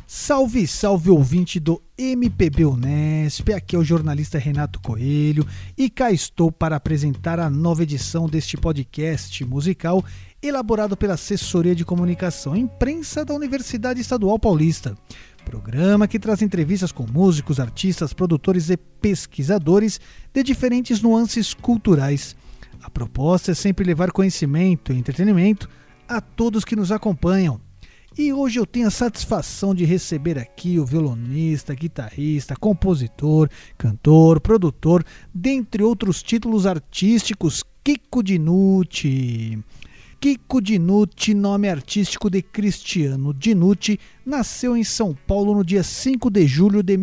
Salve, salve ouvinte do MPB Unesp, aqui é o jornalista Renato Coelho e cá estou para apresentar a nova edição deste podcast musical elaborado pela Assessoria de Comunicação e Imprensa da Universidade Estadual Paulista. Programa que traz entrevistas com músicos, artistas, produtores e pesquisadores de diferentes nuances culturais. A proposta é sempre levar conhecimento e entretenimento a todos que nos acompanham. E hoje eu tenho a satisfação de receber aqui o violonista, guitarrista, compositor, cantor, produtor, dentre outros títulos artísticos, Kiko Dinucci. Kiko Dinucci, nome artístico de Cristiano Dinucci, nasceu em São Paulo no dia 5 de julho de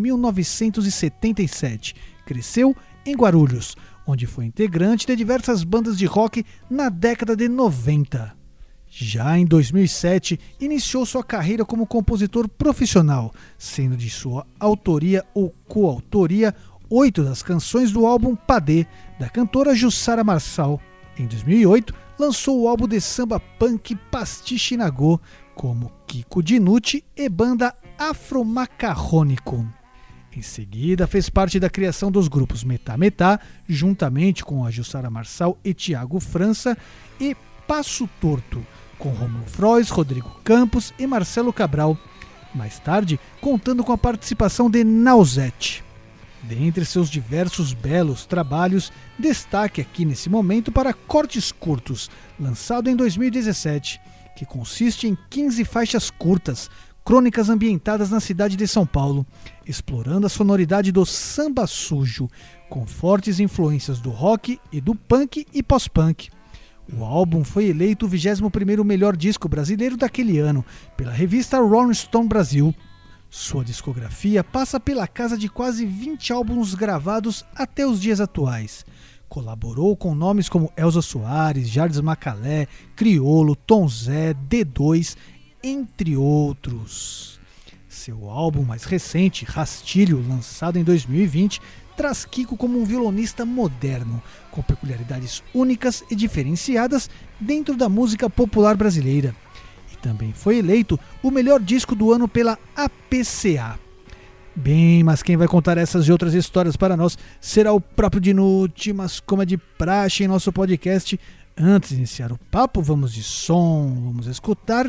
1977. Cresceu em Guarulhos, onde foi integrante de diversas bandas de rock na década de 90. Já em 2007, iniciou sua carreira como compositor profissional, sendo de sua autoria ou coautoria 8 das canções do álbum Padê, da cantora Jussara Marçal. Em 2008, lançou o álbum de samba punk Pastiche Nagô, como Kiko Dinucci e banda Afromacarrônico. Em seguida, fez parte da criação dos grupos Metá Metá, juntamente com a Jussara Marçal e Thiago França, e Passo Torto, com Rômulo Frois, Rodrigo Campos e Marcelo Cabral, mais tarde contando com a participação de Nausete. Dentre seus diversos belos trabalhos, destaque aqui nesse momento para Cortes Curtos, lançado em 2017, que consiste em 15 faixas curtas, crônicas ambientadas na cidade de São Paulo, explorando a sonoridade do samba sujo, com fortes influências do rock e do punk e pós-punk. O álbum foi eleito o 21º melhor disco brasileiro daquele ano pela revista Rolling Stone Brasil. Sua discografia passa pela casa de quase 20 álbuns gravados até os dias atuais. Colaborou com nomes como Elza Soares, Jardim Macalé, Criolo, Tom Zé, D2, entre outros. Seu álbum mais recente, Rastilho, lançado em 2020, traz Kiko como um violonista moderno, com peculiaridades únicas e diferenciadas dentro da música popular brasileira. E também foi eleito o melhor disco do ano pela APCA. Bem, mas quem vai contar essas e outras histórias para nós será o próprio Dinucci, mas como é de praxe em nosso podcast, antes de iniciar o papo, vamos de som, vamos escutar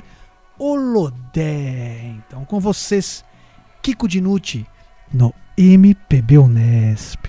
Olodé. Então com vocês, Kiko Dinucci, no MPB Unesp.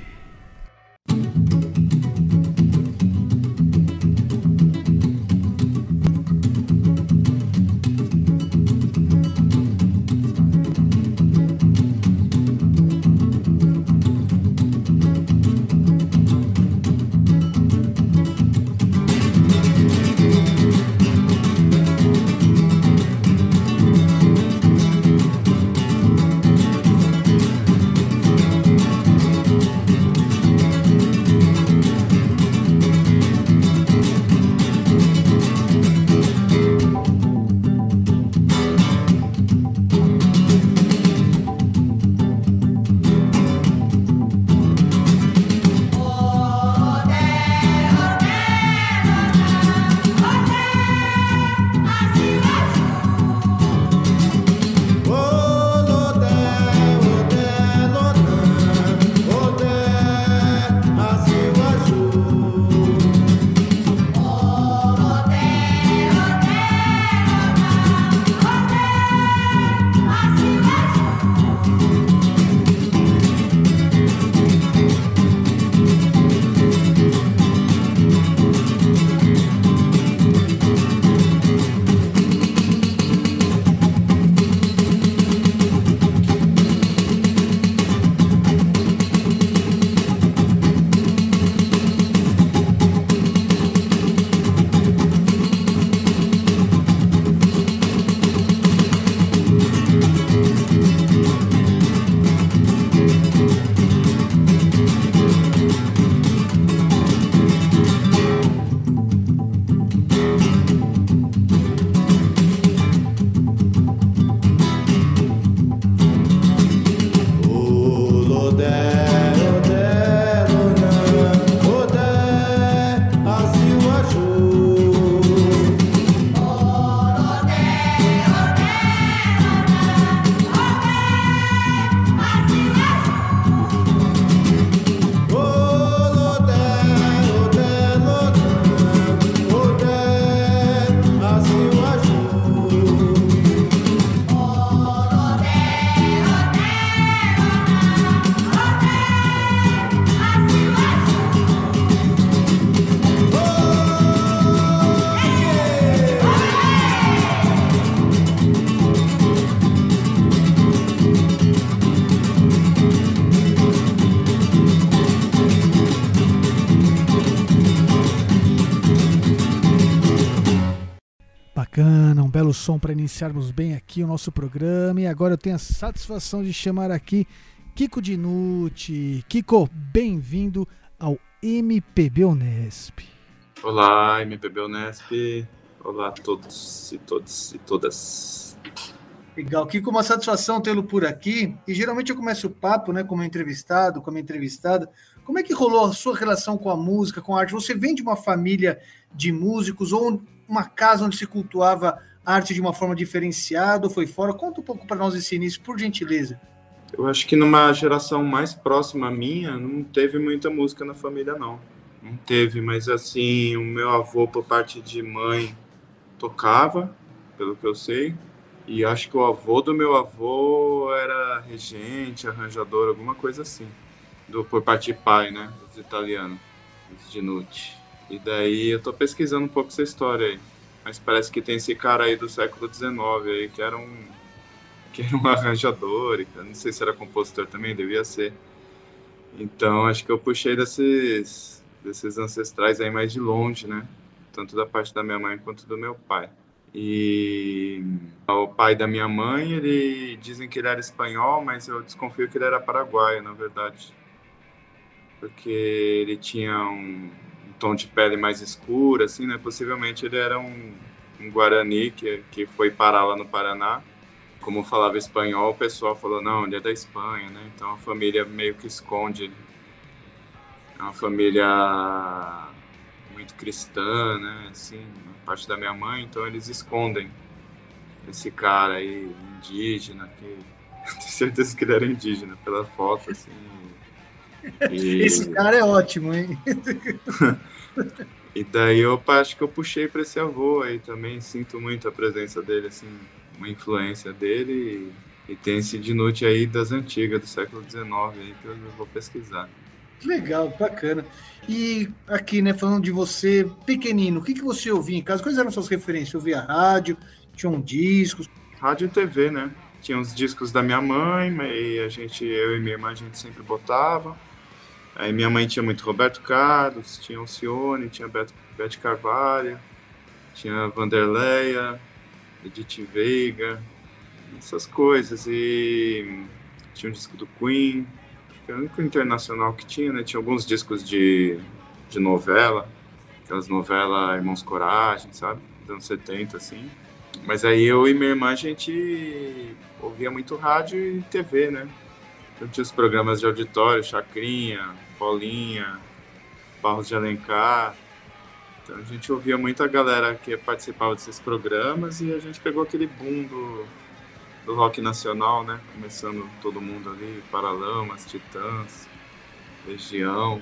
bacana, um belo som para iniciarmos bem aqui o nosso programa. E agora eu tenho a satisfação de chamar aqui Kiko Dinucci. Kiko, bem-vindo ao MPB Unesp. Olá, MPB Unesp. Olá a todos e todas. Legal, Kiko, uma satisfação tê-lo por aqui. E geralmente eu começo o papo, né, como entrevistado, como entrevistada. Como é que rolou a sua relação com a música, com a arte? Você vem de uma família de músicos ou uma casa onde se cultuava arte de uma forma diferenciada ou foi fora? Conta um pouco para nós esse início, por gentileza. Eu acho que numa geração mais próxima minha, não teve muita música na família, não. Não teve, mas assim, o meu avô, por parte de mãe, tocava, pelo que eu sei. E acho que o avô do meu avô era regente, arranjador, alguma coisa assim. Por parte de pai, né? Dos italianos, dos Dinucci. E daí eu tô pesquisando um pouco essa história aí. Mas parece que tem esse cara aí do século XIX aí, que era um arranjador, e não sei se era compositor também, devia ser. Então acho que eu puxei desses ancestrais aí mais de longe, né? Tanto da parte da minha mãe quanto do meu pai. E o pai da minha mãe, dizem que ele era espanhol, mas eu desconfio que ele era paraguaio, na verdade. Porque ele tinha um tom de pele mais escuro, assim, né? Possivelmente ele era um Guarani que foi parar lá no Paraná. Como falava espanhol, o pessoal falou, não, ele é da Espanha, né? Então a família meio que esconde. É uma família muito cristã, né? Assim, a parte da minha mãe, então eles escondem esse cara aí, indígena, que tenho certeza que ele era indígena, pela foto, assim. E... Esse cara é ótimo, hein? E daí eu acho que eu puxei para esse avô aí também, sinto muito a presença dele, assim, uma influência dele, e tem esse Dinucci aí das antigas, do século XIX aí, que eu vou pesquisar. Legal, bacana. E aqui, né, falando de você eu que você ouvia em casa? Quais eram suas referências? Eu ouvia rádio, tinham discos? Rádio e TV, né? Tinha os discos da minha mãe, e eu e minha irmã, a gente sempre botava. Aí minha mãe tinha muito Roberto Carlos, tinha Alcione, tinha Beth Carvalho, tinha Vanderleia, Edith Veiga, essas coisas. E tinha um disco do Queen, acho que era o único internacional que tinha, né? Tinha alguns discos de novela, aquelas novelas Irmãos Coragem, sabe? Dos anos 70, assim. Mas aí eu e minha irmã, a gente ouvia muito rádio e TV, né? Então tinha os programas de auditório, Chacrinha, Paulinha, Barros de Alencar. Então a gente ouvia muita galera que participava desses programas e a gente pegou aquele boom do rock nacional, né? Começando todo mundo ali, Paralamas, Titãs, Legião.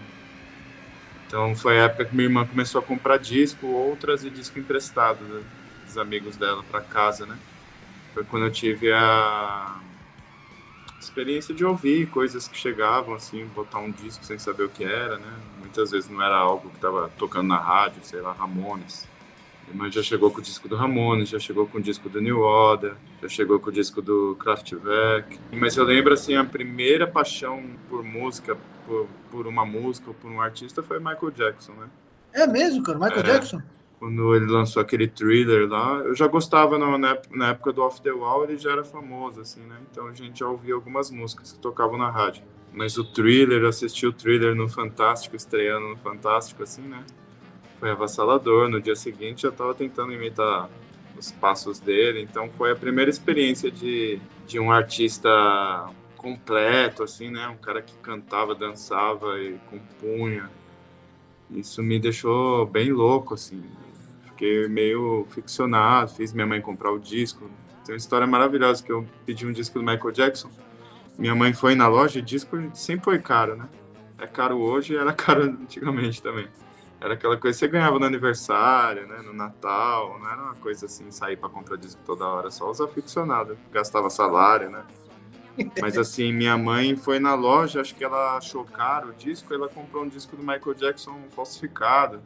Então foi a época que minha irmã começou a comprar disco ou trazer disco emprestado, né, dos amigos dela para casa, né? Foi quando eu tive a experiência de ouvir coisas que chegavam, assim, botar um disco sem saber o que era, né? Muitas vezes não era algo que estava tocando na rádio, sei lá, Ramones. Mas já chegou com o disco do Ramones, já chegou com o disco do New Order, já chegou com o disco do Kraftwerk. Mas eu lembro, assim, a primeira paixão por música, por uma música ou por um artista foi Michael Jackson, né? É mesmo, cara? Michael Jackson? Quando ele lançou aquele Thriller lá, eu já gostava na época do Off the Wall, ele já era famoso, assim, né? Então a gente já ouvia algumas músicas que tocavam na rádio. Mas o Thriller, assisti o Thriller no Fantástico, estreando no Fantástico, assim, né? Foi avassalador. No dia seguinte já estava tentando imitar os passos dele. Então foi a primeira experiência de um artista completo, assim, né? Um cara que cantava, dançava e compunha. Isso me deixou bem louco, assim. Fiquei meio ficcionado, fiz minha mãe comprar o disco. Tem uma história maravilhosa que eu pedi um disco do Michael Jackson. Minha mãe foi na loja e disco sempre foi caro, né? É caro hoje e era caro antigamente também. Era aquela coisa que você ganhava no aniversário, né? No Natal. Não era uma coisa assim, sair para comprar disco toda hora. Só os aficionados. Gastava salário, né? Mas assim, minha mãe foi na loja, acho que ela achou caro o disco, ela comprou um disco do Michael Jackson falsificado.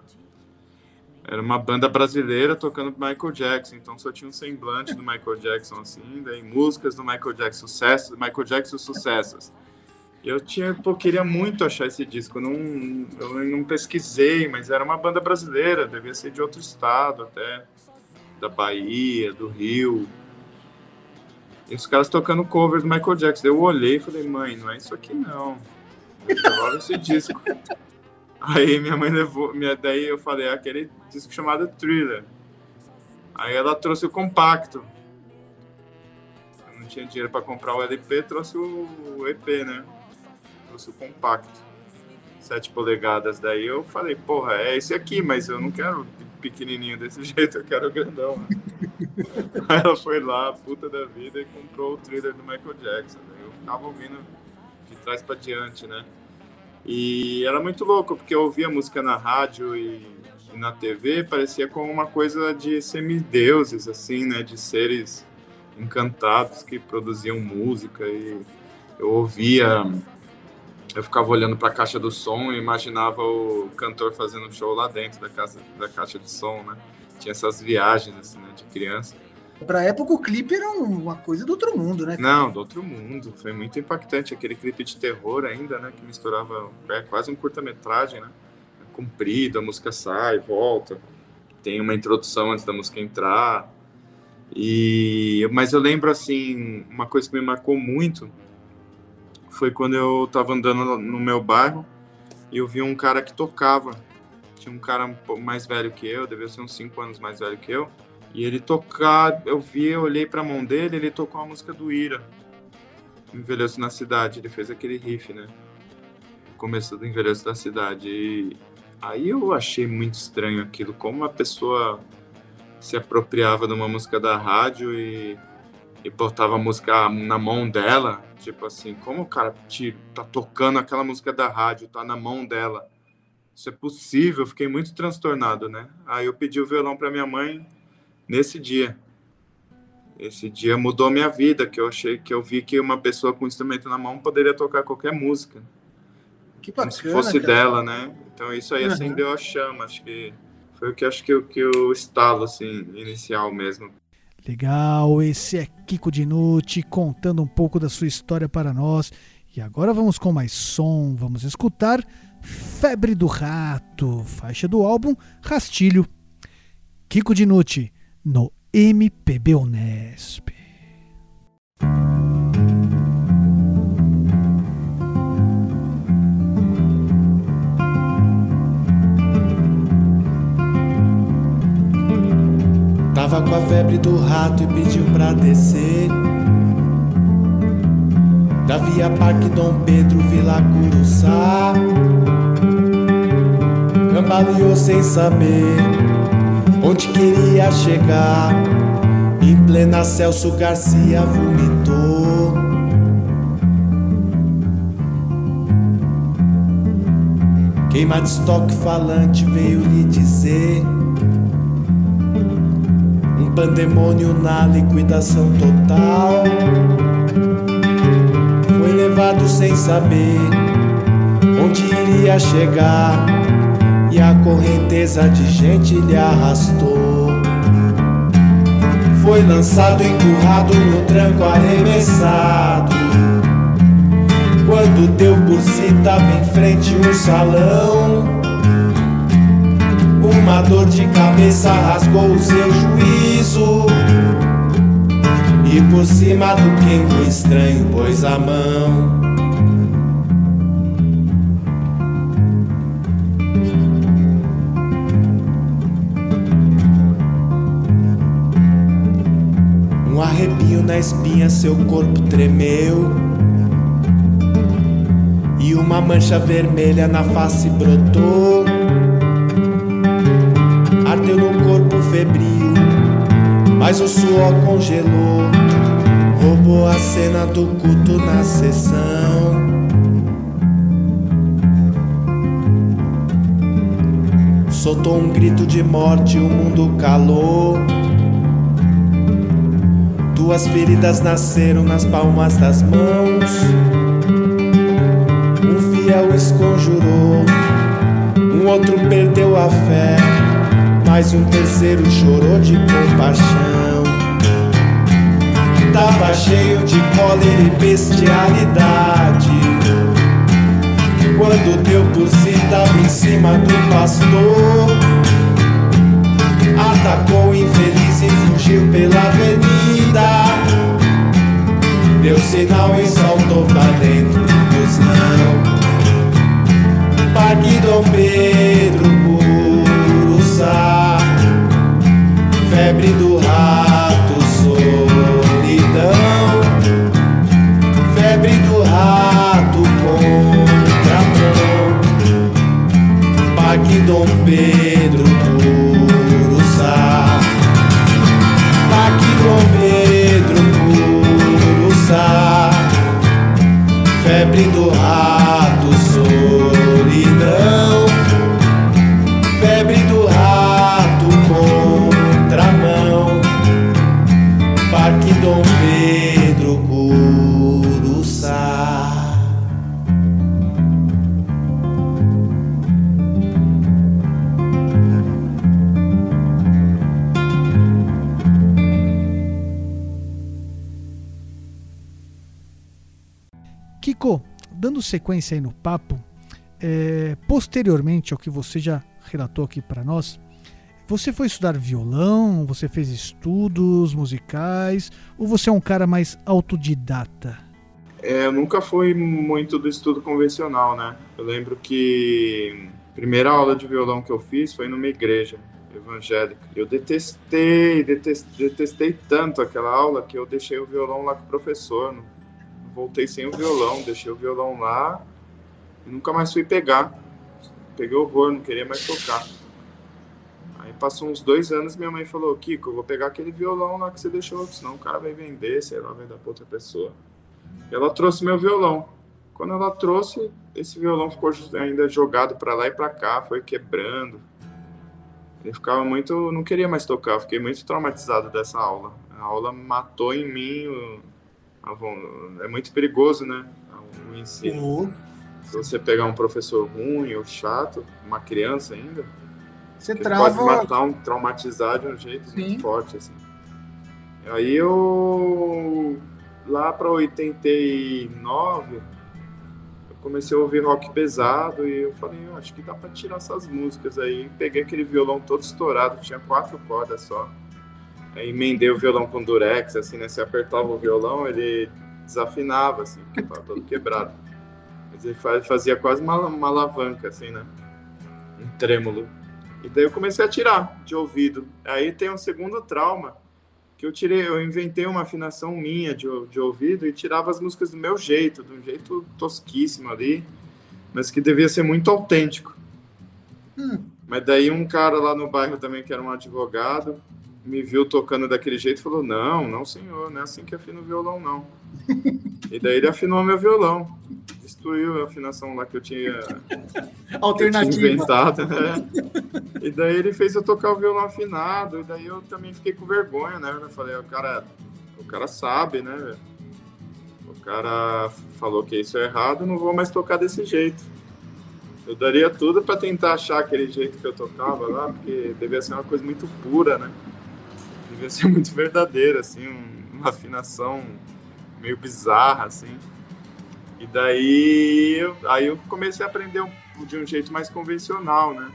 Era uma banda brasileira tocando Michael Jackson, então só tinha um semblante do Michael Jackson, assim, daí músicas do Michael Jackson, sucessos, Michael Jackson sucessos. E eu queria muito achar esse disco, eu não pesquisei, mas era uma banda brasileira, devia ser de outro estado até. da Bahia, do Rio. E os caras tocando cover do Michael Jackson. Eu olhei e falei, mãe, não é isso aqui não. Devolve esse disco. Aí minha mãe levou, daí eu falei, é aquele disco chamado Thriller. Aí ela trouxe o compacto. Eu não tinha dinheiro para comprar o LP, trouxe o EP, né? Trouxe o compacto. 7 polegadas. Daí eu falei, porra, é esse aqui, mas eu não quero pequenininho desse jeito, eu quero grandão. Aí ela foi lá, puta da vida, e comprou o Thriller do Michael Jackson. Daí eu ficava ouvindo de trás para diante, né? E era muito louco, porque eu ouvia música na rádio e na TV, parecia como uma coisa de semideuses, assim, né? De seres encantados que produziam música. E eu ouvia, eu ficava olhando para a caixa do som e imaginava o cantor fazendo show lá dentro da caixa de som, né? Tinha essas viagens, assim, né? De criança. Pra época o clipe era uma coisa do outro mundo, né? Não, do outro mundo. Foi muito impactante. Aquele clipe de terror ainda, né? Que misturava... É quase um curta-metragem, né? Comprido, a música sai, volta. Tem uma introdução antes da música entrar. Mas eu lembro, assim, uma coisa que me marcou muito foi quando eu tava andando no meu bairro e eu vi um cara que tocava. Tinha um cara um pouco mais velho que eu, devia ser uns 5 anos mais velho que eu. E ele tocar, eu olhei pra mão dele, ele tocou a música do Ira, Envelheço na Cidade. Ele fez aquele riff, né? O começo do Envelheço da Cidade. E aí eu achei muito estranho aquilo, como uma pessoa se apropriava de uma música da rádio e botava a música na mão dela. Tipo assim, como o cara tá tocando aquela música da rádio, tá na mão dela? Isso é possível? Eu fiquei muito transtornado, né? Aí eu pedi o violão pra minha mãe. Nesse dia. Esse dia mudou minha vida, que eu vi que uma pessoa com um instrumento na mão poderia tocar qualquer música. Que bacana, como se fosse cara. dela, né? Então isso aí acendeu a chama, acho que foi o estalo, assim, inicial mesmo. Legal, esse é Kiko Dinucci contando um pouco da sua história para nós. E agora vamos com mais som, vamos escutar Febre do Rato, faixa do álbum Rastilho. Kiko Dinucci no MPB Unesp. Tava com a febre do rato e pediu pra descer da Via Parque Dom Pedro, Vila Curuçá. Cambaleou sem saber onde queria chegar. Em plena Celso Garcia vomitou. Queima de estoque falante veio lhe dizer: um pandemônio na liquidação total. Foi levado sem saber onde iria chegar, e a correnteza de gente lhe arrastou. Foi lançado, empurrado no tranco, arremessado. Quando deu por si, tava em frente um salão. Uma dor de cabeça rasgou o seu juízo, e por cima do quengo estranho pôs a mão. Um arrepio na espinha, seu corpo tremeu, e uma mancha vermelha na face brotou. Ardeu no corpo febril, mas o suor congelou. Roubou a cena do culto na sessão. Soltou um grito de morte, o mundo calou. Duas feridas nasceram nas palmas das mãos. Um fiel esconjurou, um outro perdeu a fé, mas um terceiro chorou de compaixão. Tava cheio de cólera e bestialidade. Quando deu por si, tava em cima do pastor. Atacou o infeliz e Kiko, dando sequência aí no papo, posteriormente ao que você já relatou aqui para nós, você foi estudar violão, você fez estudos musicais, ou você é um cara mais autodidata? Eu nunca fui muito do estudo convencional, né? Eu lembro que a primeira aula de violão que eu fiz foi numa igreja evangélica. Eu detestei tanto aquela aula que eu deixei o violão lá com o professor. Voltei sem o violão, deixei o violão lá e nunca mais fui pegar. Peguei horror, não queria mais tocar. Aí passou uns 2 anos, minha mãe falou: Kiko, eu vou pegar aquele violão lá que você deixou, senão o cara vai vender, sei lá, vai dar pra outra pessoa. E ela trouxe meu violão. Quando ela trouxe, esse violão ficou ainda jogado pra lá e pra cá, foi quebrando. Ele ficava muito... não queria mais tocar, eu fiquei muito traumatizado dessa aula. A aula matou em mim... É muito perigoso, né? O ensino. Se você pegar um professor ruim ou chato, uma criança ainda, você pode matar, traumatizar de um jeito muito forte, assim. Aí eu... lá para 89, eu comecei a ouvir rock pesado e eu falei, acho que dá para tirar essas músicas aí. Peguei aquele violão todo estourado, tinha 4 cordas só. Aí emendei o violão com durex, assim, né? Se apertava o violão, ele desafinava, assim, porque estava todo quebrado. Mas ele fazia quase uma alavanca, assim, né? Um trêmulo. E daí eu comecei a tirar de ouvido. Aí tem um segundo trauma, que eu inventei uma afinação minha de ouvido e tirava as músicas do meu jeito, de um jeito tosquíssimo ali, mas que devia ser muito autêntico. Mas daí um cara lá no bairro também, que era um advogado, me viu tocando daquele jeito e falou, não senhor, não é assim que afina o violão, não. E daí ele afinou meu violão, destruiu a afinação lá que eu tinha inventado, né? E daí ele fez eu tocar o violão afinado, e daí eu também fiquei com vergonha, né? Eu falei, o cara sabe, né? O cara falou que isso é errado, não vou mais tocar desse jeito. Eu daria tudo para tentar achar aquele jeito que eu tocava lá, porque devia ser uma coisa muito pura, né? Devia ser muito verdadeira, assim, uma afinação meio bizarra, assim. E daí eu comecei a aprender de um jeito mais convencional, né?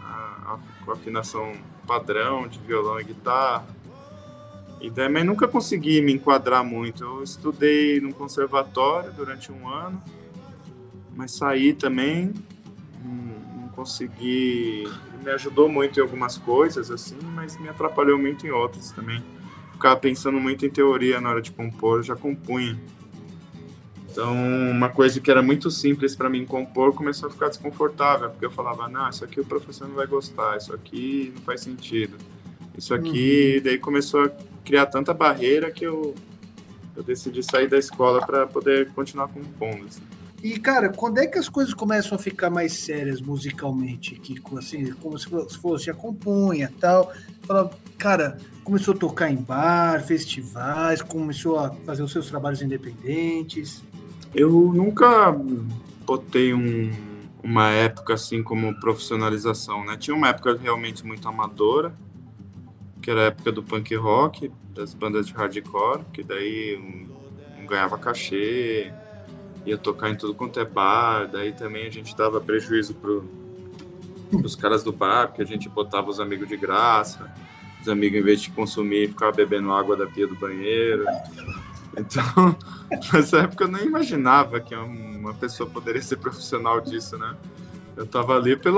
Com a afinação padrão de violão e guitarra. E daí, mas nunca consegui me enquadrar muito. Eu estudei num conservatório durante 1 ano, mas saí também, não consegui... Me ajudou muito em algumas coisas, assim, mas me atrapalhou muito em outras também. Ficava pensando muito em teoria na hora de compor, eu já compunha. Então, uma coisa que era muito simples para mim compor começou a ficar desconfortável, porque eu falava, não, isso aqui o professor não vai gostar, isso aqui não faz sentido, isso aqui... Daí começou a criar tanta barreira que eu decidi sair da escola para poder continuar compondo, assim. E, cara, quando é que as coisas começam a ficar mais sérias musicalmente, Kiko? Assim, como se fosse, já compunha e tal. Fala, cara, começou a tocar em bar, festivais, começou a fazer os seus trabalhos independentes. Eu nunca botei uma época assim como profissionalização, né? Tinha uma época realmente muito amadora, que era a época do punk rock, das bandas de hardcore, que daí não ganhava cachê, ia tocar em tudo quanto é bar, daí também a gente dava prejuízo pros caras do bar, porque a gente botava os amigos de graça, os amigos, em vez de consumir, ficavam bebendo água da pia do banheiro. Então, nessa época eu nem imaginava que uma pessoa poderia ser profissional disso, né? Eu tava ali pelo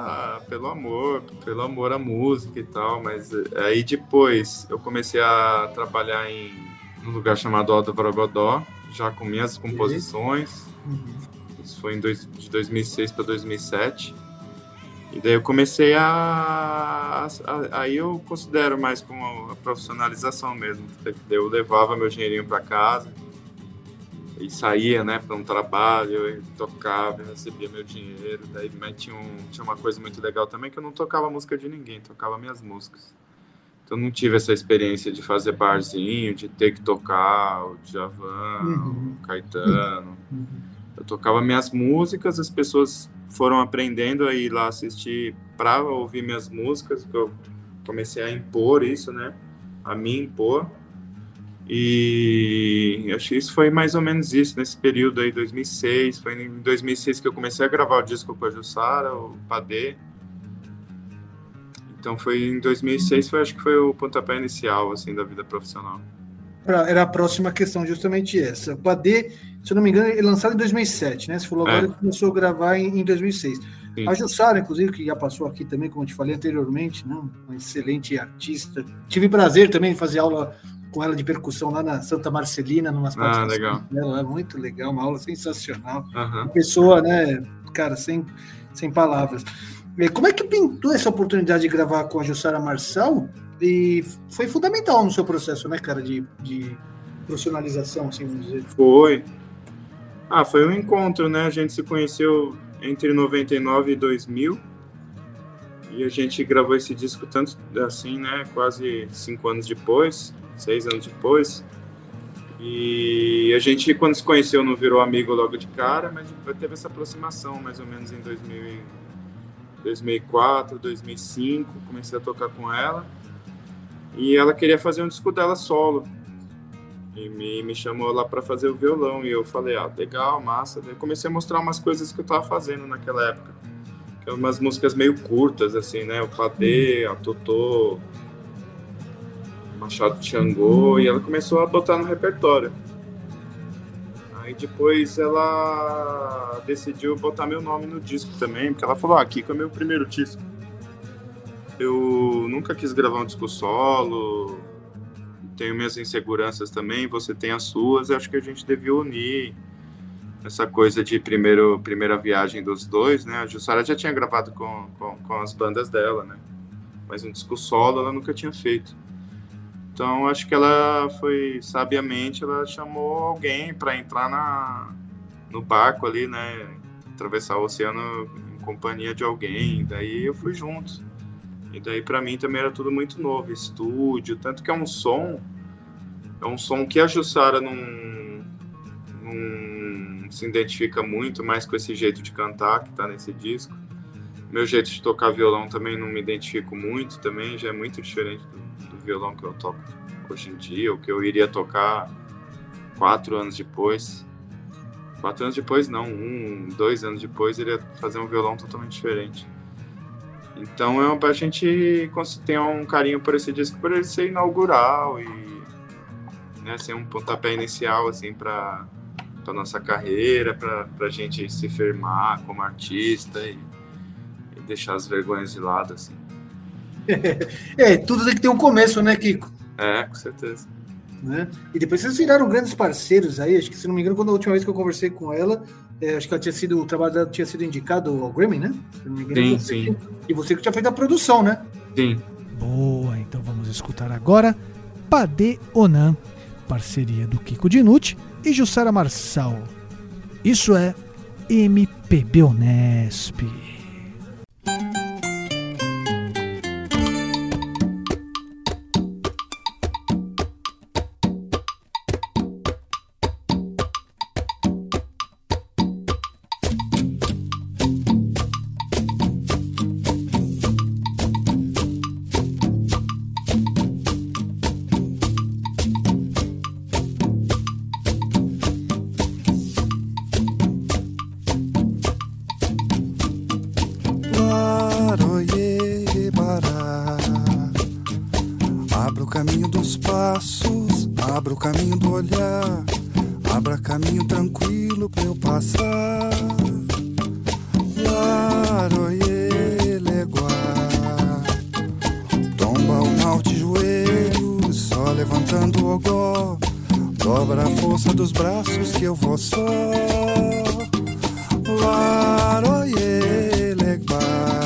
amor à música e tal, mas aí depois eu comecei a trabalhar num lugar chamado Alto Borogodó, já com minhas composições. Isso foi de 2006 para 2007. E daí eu comecei aí eu considero mais como a profissionalização mesmo. Eu levava meu dinheirinho para casa e saía, né, para um trabalho, e tocava, recebia meu dinheiro. Daí tinha uma coisa muito legal também, que eu não tocava música de ninguém, tocava minhas músicas. Então não tive essa experiência de fazer barzinho, de ter que tocar o Djavan, o Caetano. Eu tocava minhas músicas, as pessoas foram aprendendo a ir lá assistir para ouvir minhas músicas, que eu comecei a impor isso, né? A me impor. E acho que isso foi mais ou menos isso, nesse período aí, 2006. Foi em 2006 que eu comecei a gravar o disco com a Jussara, o Padê. Então foi em 2006, acho que foi o pontapé inicial, assim, da vida profissional. Era a próxima questão, justamente essa. O Padê, se eu não me engano, ele lançado em 2007, né? Você falou agora que começou a gravar em 2006. Sim. A Jussara, inclusive, que já passou aqui também, como eu te falei anteriormente, né? Uma excelente artista. Tive prazer também de fazer aula com ela de percussão lá na Santa Marcelina, numas legal. Dela, é muito legal, uma aula sensacional. Uma pessoa, né, cara, sem palavras. Como é que pintou essa oportunidade de gravar com a Jussara Marçal? E foi fundamental no seu processo, né, cara, de profissionalização, assim, vamos dizer. Foi um encontro, né? A gente se conheceu entre 99 e 2000 e a gente gravou esse disco tanto assim, né? Quase 5 anos depois, 6 anos depois. E a gente, quando se conheceu, não virou amigo logo de cara, mas teve essa aproximação mais ou menos em 2004, 2005. Comecei a tocar com ela e ela queria fazer um disco dela solo. E me chamou lá para fazer o violão. E eu falei, legal, massa. Daí eu comecei a mostrar umas coisas que eu tava fazendo naquela época. Que eram umas músicas meio curtas, assim, né? O Padê, a Totô, Machado de Xangô. E ela começou a botar no repertório. Aí depois ela decidiu botar meu nome no disco também. Porque ela falou, Kiko é meu primeiro disco. Eu nunca quis gravar um disco solo. Tenho minhas inseguranças também, você tem as suas. Acho que a gente devia unir essa coisa de primeira viagem dos dois, né? A Jussara já tinha gravado com as bandas dela, né? Mas um disco solo ela nunca tinha feito. Então acho que ela foi, sabiamente, ela chamou alguém para entrar no barco ali, né? Atravessar o oceano em companhia de alguém. Daí eu fui junto. E daí para mim também era tudo muito novo, estúdio, tanto que é um som que a Jussara não se identifica muito mais com esse jeito de cantar que tá nesse disco. Meu jeito de tocar violão também não me identifico muito, também já é muito diferente do violão que eu toco hoje em dia, o que eu iria tocar 4 anos depois. 4 anos depois não, 2 anos depois iria fazer um violão totalmente diferente. Então a gente tem um carinho por esse disco, por ele ser inaugural e, né, ser um pontapé inicial assim, para nossa carreira, para a gente se firmar como artista e deixar as vergonhas de lado. Assim. Tudo tem que ter um começo, né, Kiko? Com certeza. Né? E depois vocês viraram grandes parceiros aí, acho que, se não me engano, quando a última vez que eu conversei com ela, acho que o trabalho dela tinha sido indicado ao Grammy, né? Se não me engano, sim. E você que tinha feito a produção, né? Sim. Boa, então vamos escutar agora Padê Onan, parceria do Kiko Dinucci e Jussara Marçal. Isso é MPB Unesp. Abra o caminho do olhar, abra caminho tranquilo pra eu passar. Laroie, leguá, tomba o mal de joelhos, só levantando o ogó. Dobra a força dos braços que eu vou só. Laroie, leguá,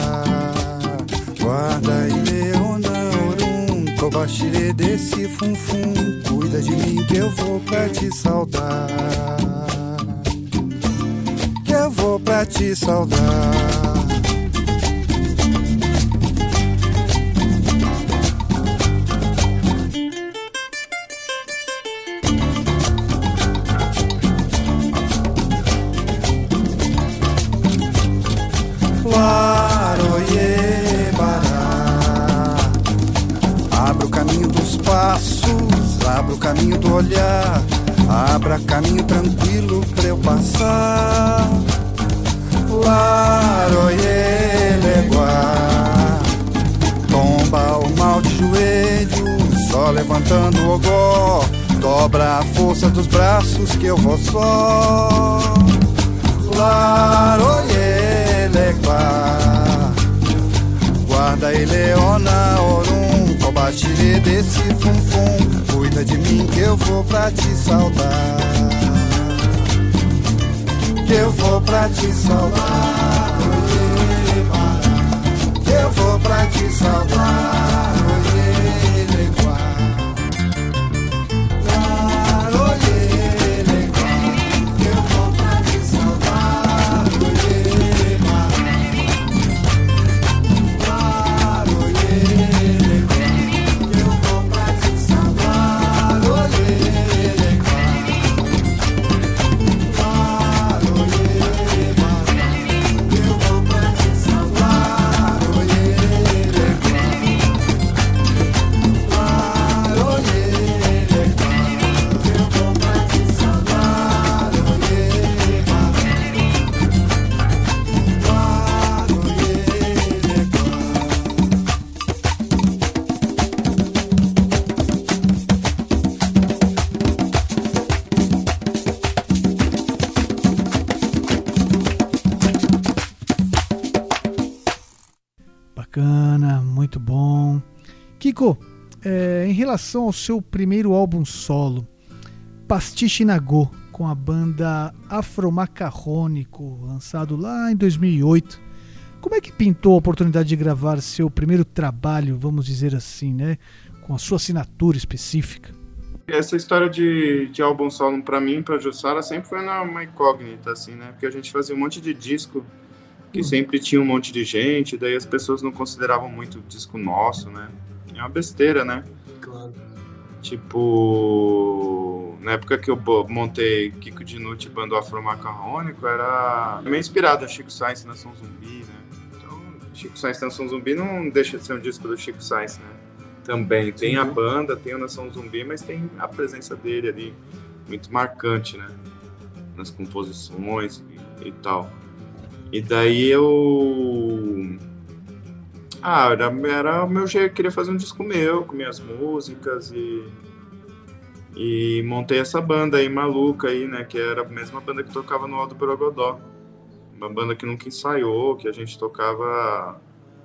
guarda aí meu naurum, cobaxire desse funfum. Cuida de mim que eu vou pra te saudar, que eu vou pra te saudar. Laroie, bará, abre o caminho dos passos, Abra o caminho do olhar, abra caminho tranquilo pra eu passar. Laroie, leguá, tomba o mal de joelho, só levantando o ogó. Dobra a força dos braços que eu vou só. Laroie, leguá, guarda e leona, orum, cobaxire desse funfum. Cuida de mim que eu vou pra te saudar, que eu vou pra te saudar, que eu vou pra te saudar, Bacana, muito bom. Kiko, em relação ao seu primeiro álbum solo, Pastiche Nagô, com a banda Afromacarrônico, lançado lá em 2008, como é que pintou a oportunidade de gravar seu primeiro trabalho, vamos dizer assim, né, com a sua assinatura específica? Essa história de álbum solo pra mim, pra Jussara, sempre foi uma incógnita, assim, né, porque a gente fazia um monte de disco que sempre tinha um monte de gente, daí as pessoas não consideravam muito o disco nosso, né? É uma besteira, né? Claro. Tipo, na época que eu montei Kiko Dinucci, banda Afromacarrônico, era meio inspirado a Chico Science e Nação Zumbi, né? Então, Chico Science e Nação Zumbi não deixa de ser um disco do Chico Science, né? Também tem a banda, tem o Nação Zumbi, mas tem a presença dele ali, muito marcante, né? Nas composições e tal. E daí era o meu jeito, eu queria fazer um disco meu, com minhas músicas e montei essa banda aí maluca aí, né, que era a mesma banda que tocava no Aldo Borogodó, uma banda que nunca ensaiou, que a gente tocava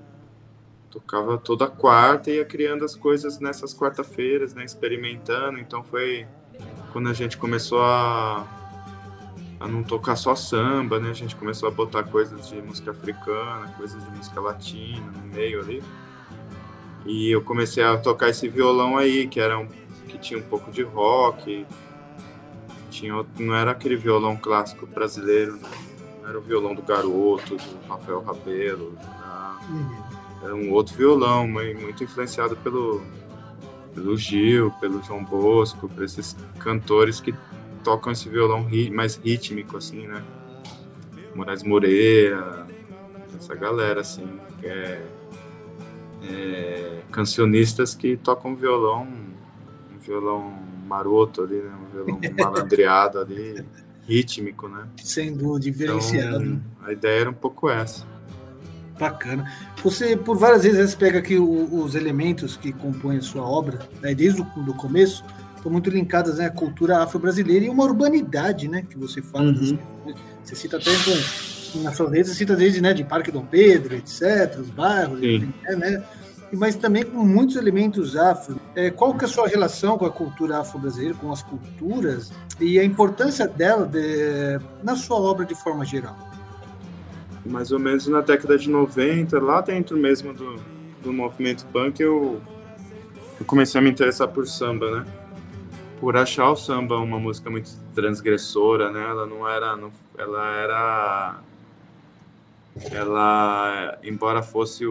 toda quarta e ia criando as coisas nessas quarta-feiras, né, experimentando. Então foi quando a gente começou a não tocar só samba, né? A gente começou a botar coisas de música africana, coisas de música latina no meio ali. E eu comecei a tocar esse violão aí, que tinha um pouco de rock. Não era aquele violão clássico brasileiro, né? Não era o violão do Garoto, do Rafael Rabelo. Era um outro violão, muito influenciado pelo Gil, pelo João Bosco, por esses cantores que tocam esse violão mais rítmico, assim, né? Moraes Moreira, essa galera, assim, que cancionistas que tocam um violão maroto ali, né? Um violão malandreado ali, rítmico, né? Sem dúvida, diferenciado. Então, a ideia era um pouco essa. Bacana. Você, por várias vezes, pega aqui os elementos que compõem a sua obra, né, desde o começo, estão muito linkadas, né, à cultura afro-brasileira e uma urbanidade, né, que você fala. Você cita até nas suas redes, você cita desde, né, de Parque Dom Pedro, etc., os bairros, né, mas também com muitos elementos afro. Qual que é a sua relação com a cultura afro-brasileira, com as culturas, e a importância dela na sua obra de forma geral? Mais ou menos na década de 90, lá dentro mesmo do movimento punk, eu comecei a me interessar por samba, né? Por achar o samba uma música muito transgressora, né? Ela, embora fosse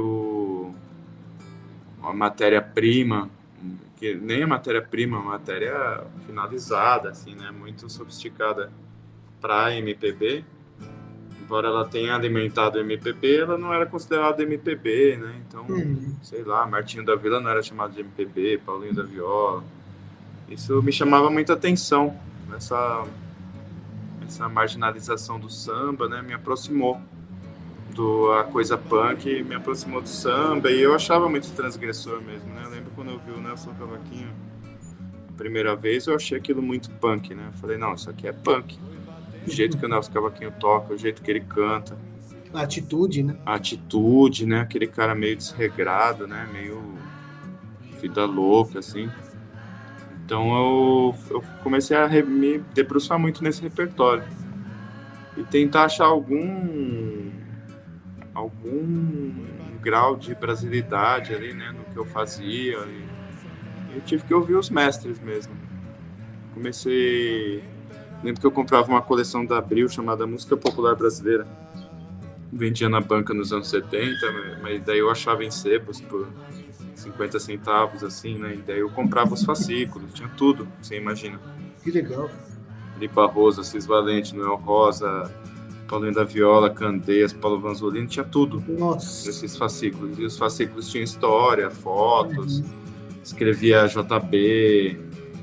uma matéria-prima, que nem a matéria-prima, uma matéria finalizada, assim, né? Muito sofisticada para MPB. Embora ela tenha alimentado o MPB, ela não era considerada MPB, né? Então, sei lá, Martinho da Vila não era chamado de MPB, Paulinho da Viola. Isso me chamava muita atenção, essa marginalização do samba, né, me aproximou a coisa punk, me aproximou do samba, e eu achava muito transgressor mesmo, né? Eu lembro quando eu vi o Nelson Cavaquinho a primeira vez, eu achei aquilo muito punk, né? Eu falei, não, isso aqui é punk. O jeito que o Nelson Cavaquinho toca, o jeito que ele canta. A atitude, né? A atitude, né? Aquele cara meio desregrado, né? Meio vida louca, assim. Então eu comecei a me debruçar muito nesse repertório e tentar achar algum grau de brasilidade ali, né, no que eu fazia. E eu tive que ouvir os mestres mesmo. Lembro que eu comprava uma coleção da Abril chamada Música Popular Brasileira. Vendia na banca nos anos 70, mas daí eu achava em sebos por 50 centavos, assim, né? E daí eu comprava os fascículos, tinha tudo, você imagina. Que legal. Lipa Rosa, Cis Valente, Noel Rosa, Paulinho da Viola, Candeias, Paulo Vanzolini, tinha tudo. Nossa. Nesses fascículos. E os fascículos tinham história, fotos, escrevia JB,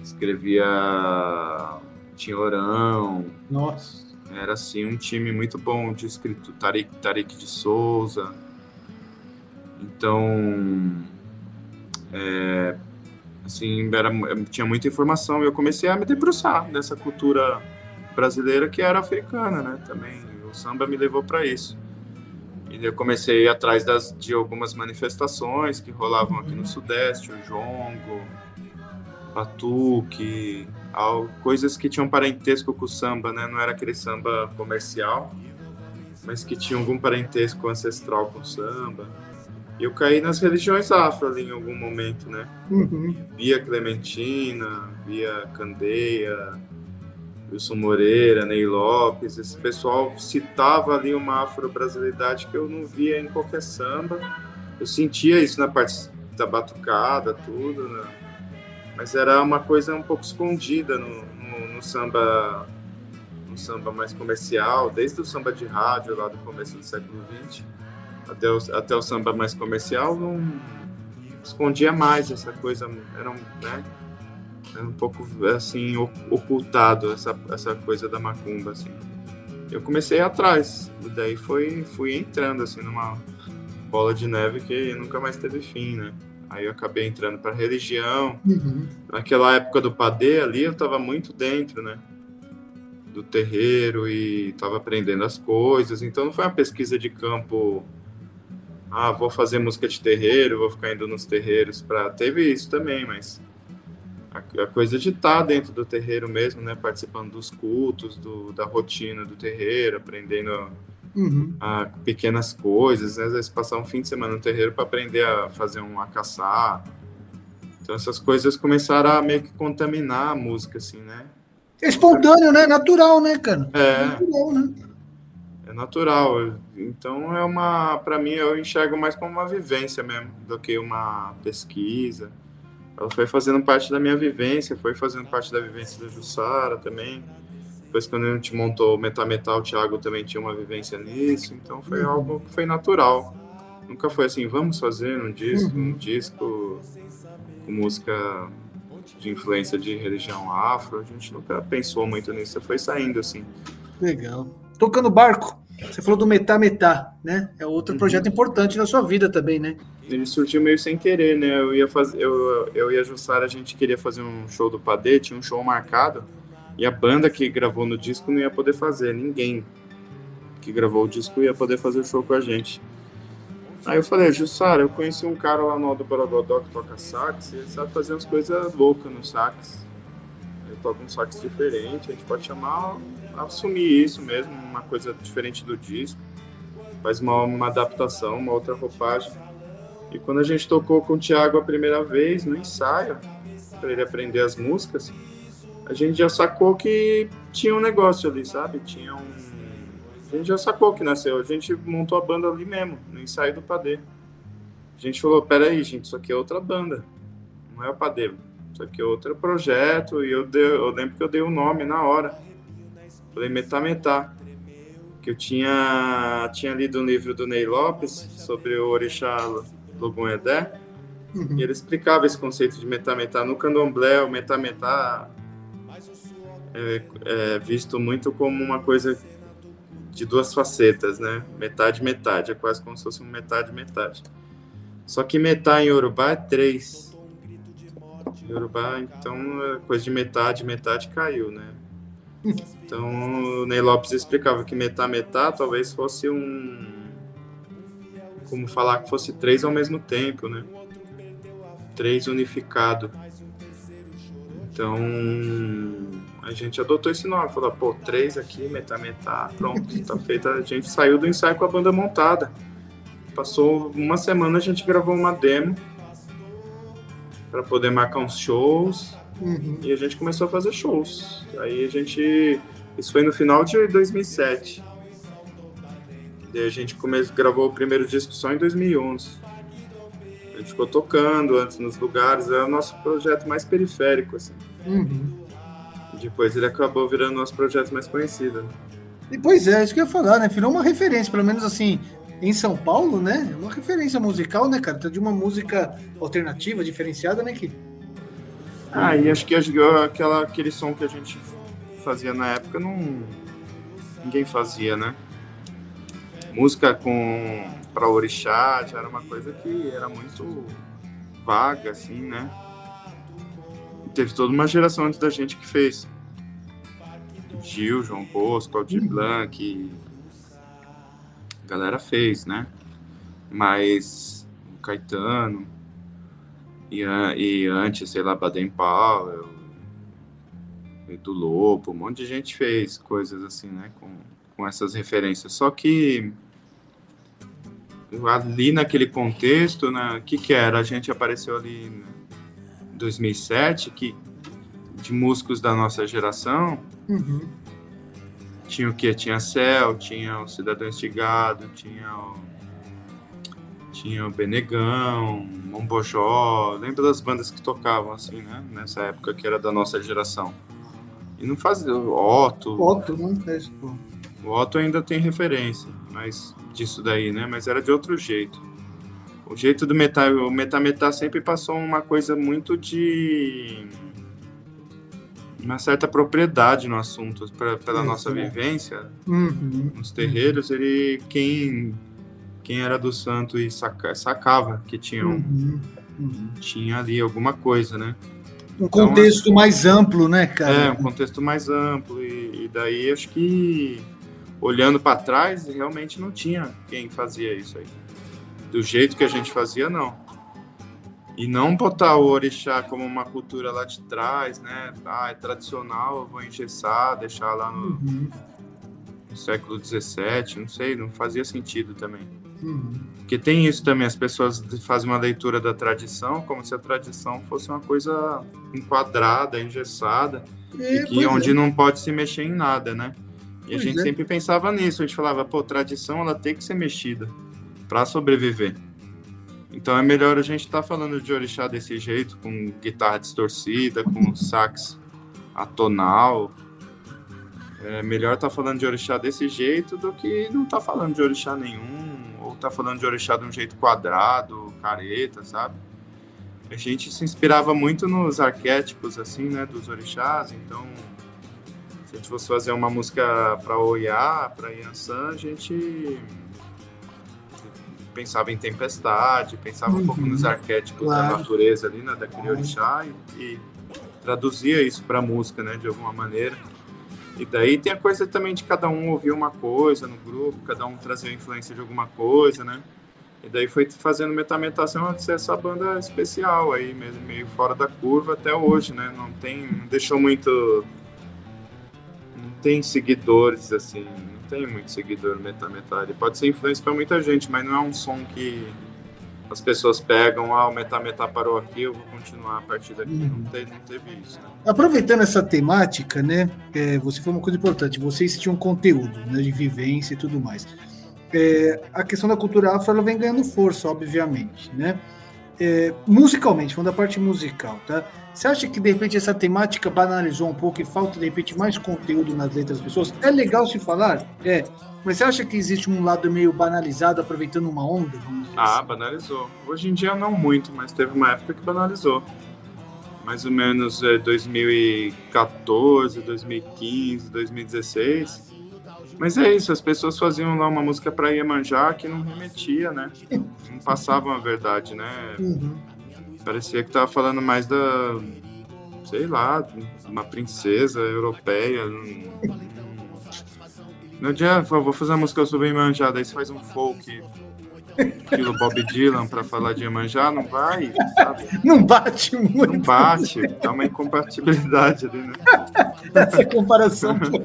Tinhorão. Nossa. Era, assim, um time muito bom de escrito, Tarik de Souza. Então, assim, tinha muita informação. Eu comecei a me debruçar nessa cultura brasileira que era africana, né? Também o samba me levou para isso. E eu comecei a ir atrás de algumas manifestações que rolavam aqui no Sudeste, o jongo, batuque, coisas que tinham parentesco com o samba, né? Não era aquele samba comercial, mas que tinha algum parentesco ancestral com o samba. E eu caí nas religiões afro ali em algum momento, né? Via Clementina, via Candeia, Wilson Moreira, Ney Lopes. Esse pessoal citava ali uma afro-brasilidade que eu não via em qualquer samba. Eu sentia isso na parte da batucada, tudo, né? Mas era uma coisa um pouco escondida no samba mais comercial, desde o samba de rádio lá do começo do século XX até o samba mais comercial, não escondia mais essa coisa, era um pouco assim ocultado essa coisa da macumba, assim. Eu comecei atrás, e daí fui entrando assim numa bola de neve que nunca mais teve fim, né? Aí eu acabei entrando para religião. Naquela época do padê ali, eu estava muito dentro, né, do terreiro, e estava aprendendo as coisas. Então não foi uma pesquisa de campo, vou fazer música de terreiro, vou ficar indo nos terreiros teve isso também, mas a coisa de estar dentro do terreiro mesmo, né, participando dos cultos, da rotina do terreiro, aprendendo pequenas coisas, né? Às vezes passar um fim de semana no terreiro para aprender a fazer um acaçá. Então essas coisas começaram a meio que contaminar a música, assim, né? É espontâneo, né? Natural, né, cara? Natural, né? É natural. Então para mim, eu enxergo mais como uma vivência mesmo, do que uma pesquisa. Ela foi fazendo parte da minha vivência, foi fazendo parte da vivência da Jussara também. Depois, quando a gente montou o Metametal, o Thiago também tinha uma vivência nisso. Então foi algo que foi natural. Nunca foi assim, vamos fazer um disco com música de influência de religião afro. A gente nunca pensou muito nisso, você foi saindo assim. Legal. Tocando barco, você falou do Metá, né? É outro projeto importante na sua vida também, né? Ele surgiu meio sem querer, né? Eu e a Jussara, a gente queria fazer um show do Padê, tinha um show marcado, e a banda que gravou no disco não ia poder fazer, ninguém que gravou o disco ia poder fazer o show com a gente. Aí eu falei, Jussara, eu conheci um cara lá no Alto Borogodó que toca sax, e ele sabe fazer umas coisas loucas no sax. Ele toca um sax diferente, a gente pode assumir isso mesmo, uma coisa diferente do disco, faz uma adaptação, uma outra roupagem. E quando a gente tocou com o Thiago a primeira vez, no ensaio, para ele aprender as músicas, a gente já sacou que tinha um negócio ali, sabe? A gente já sacou que nasceu. A gente montou a banda ali mesmo, no ensaio do Padê. A gente falou, peraí, gente, isso aqui é outra banda. Não é o Padê. Isso aqui é outro projeto. E eu lembro que eu dei o nome na hora. Falei, Metá. Que eu tinha lido um livro do Ney Lopes sobre o orixá Logun Edé. E ele explicava esse conceito de metá-metá. No candomblé, o metá-metá é visto muito como uma coisa de duas facetas, né? Metade, é quase como se fosse um metade. Só que metá em Yorubá é 3. Em Yorubá, então, coisa de metade caiu, né? Então, o Ney Lopes explicava que metá talvez fosse como falar que fosse 3 ao mesmo tempo, né? 3 unificado. Então, a gente adotou esse nome, falou, 3 aqui, metá, pronto, tá feito. A gente saiu do ensaio com a banda montada. Passou uma semana, a gente gravou uma demo para poder marcar uns shows, e a gente começou a fazer shows. Aí isso foi no final de 2007. E a gente gravou o primeiro disco só em 2011. A gente ficou tocando antes nos lugares, era o nosso projeto mais periférico, assim. Depois ele acabou virando nosso projeto mais conhecido. E pois é, isso que eu ia falar, né? Virou uma referência, pelo menos assim, em São Paulo, né? Uma referência musical, né, cara? De uma música alternativa, diferenciada, né, Kid? E acho que aquele som que a gente fazia na época, ninguém fazia, né? Música para orixá já era uma coisa que era muito vaga, assim, né? Teve toda uma geração antes da gente que fez. Gil, João Bosco, Aldir Blanc, a galera fez, né? Mas o Caetano e antes, sei lá, Baden Powell, do Lobo, um monte de gente fez coisas assim, né? Com essas referências. Só que ali naquele contexto, né? O que era? A gente apareceu ali em 2007, de músicos da nossa geração, tinha o quê? Tinha Céu, tinha o Cidadão Estigado, tinha o Benegão, Mombojó, lembra das bandas que tocavam assim, né? Nessa época que era da nossa geração. E não fazia Otto, não fez, pô. O Otto ainda tem referência, mas disso daí, né? Mas era de outro jeito. O jeito do o metá sempre passou uma coisa muito de uma certa propriedade no assunto, pela nossa vivência. Nos terreiros, quem era do santo e sacava que tinha ali alguma coisa, né? Um contexto então, mais amplo, né, cara? Um contexto mais amplo. E daí, acho que, olhando para trás, realmente não tinha quem fazia isso aí. Do jeito que a gente fazia, não. E não botar o orixá como uma cultura lá de trás, né? É tradicional, eu vou engessar, deixar lá no século XVII, não sei, não fazia sentido também. Porque tem isso também, as pessoas fazem uma leitura da tradição como se a tradição fosse uma coisa enquadrada, engessada, onde não pode se mexer em nada, né? E a gente sempre pensava nisso, a gente falava, tradição ela tem que ser mexida para sobreviver. Então é melhor a gente estar falando de orixá desse jeito, com guitarra distorcida, com sax atonal. É melhor estar falando de orixá desse jeito do que não estar falando de orixá nenhum, ou estar falando de orixá de um jeito quadrado, careta, sabe? A gente se inspirava muito nos arquétipos, assim, né, dos orixás. Então, se a gente fosse fazer uma música para Oiá, para Iansã, a gente pensava em tempestade, pensava um pouco nos arquétipos da natureza ali, né, daquele orixá, e traduzia isso para música, né, de alguma maneira. E daí tem a coisa também de cada um ouvir uma coisa no grupo, cada um trazer a influência de alguma coisa, né? E daí foi fazendo Metametação a ser essa banda especial aí, meio fora da curva até hoje, né? Não deixou muito... Não tem seguidores, assim, não tem muito seguidor no Metametá. Ele pode ser influência para muita gente, mas não é um som que as pessoas pegam, o Metametá parou aqui, eu vou continuar a partir daqui. Não teve isso, né? Aproveitando essa temática, né, você falou uma coisa importante, vocês tinham conteúdo, né, de vivência e tudo mais. A questão da cultura afro, ela vem ganhando força, obviamente, né? musicalmente, falando da parte musical, tá? Você acha que, de repente, essa temática banalizou um pouco e falta, de repente, mais conteúdo nas letras das pessoas? É legal se falar? Mas você acha que existe um lado meio banalizado, aproveitando uma onda? Banalizou. Hoje em dia não muito, mas teve uma época que banalizou. Mais ou menos 2014, 2015, 2016. Mas é isso, as pessoas faziam lá uma música pra Iemanjá que não remetia, né? Não passavam a verdade, né? Uhum. Parecia que tava falando mais da, sei lá, uma princesa europeia. Não adianta, vou fazer uma música sobre Iemanjá, daí você faz um folk estilo Bob Dylan pra falar de Iemanjá, não vai, sabe? Não bate muito. Não bate, dá uma incompatibilidade ali, né? Essa comparação foi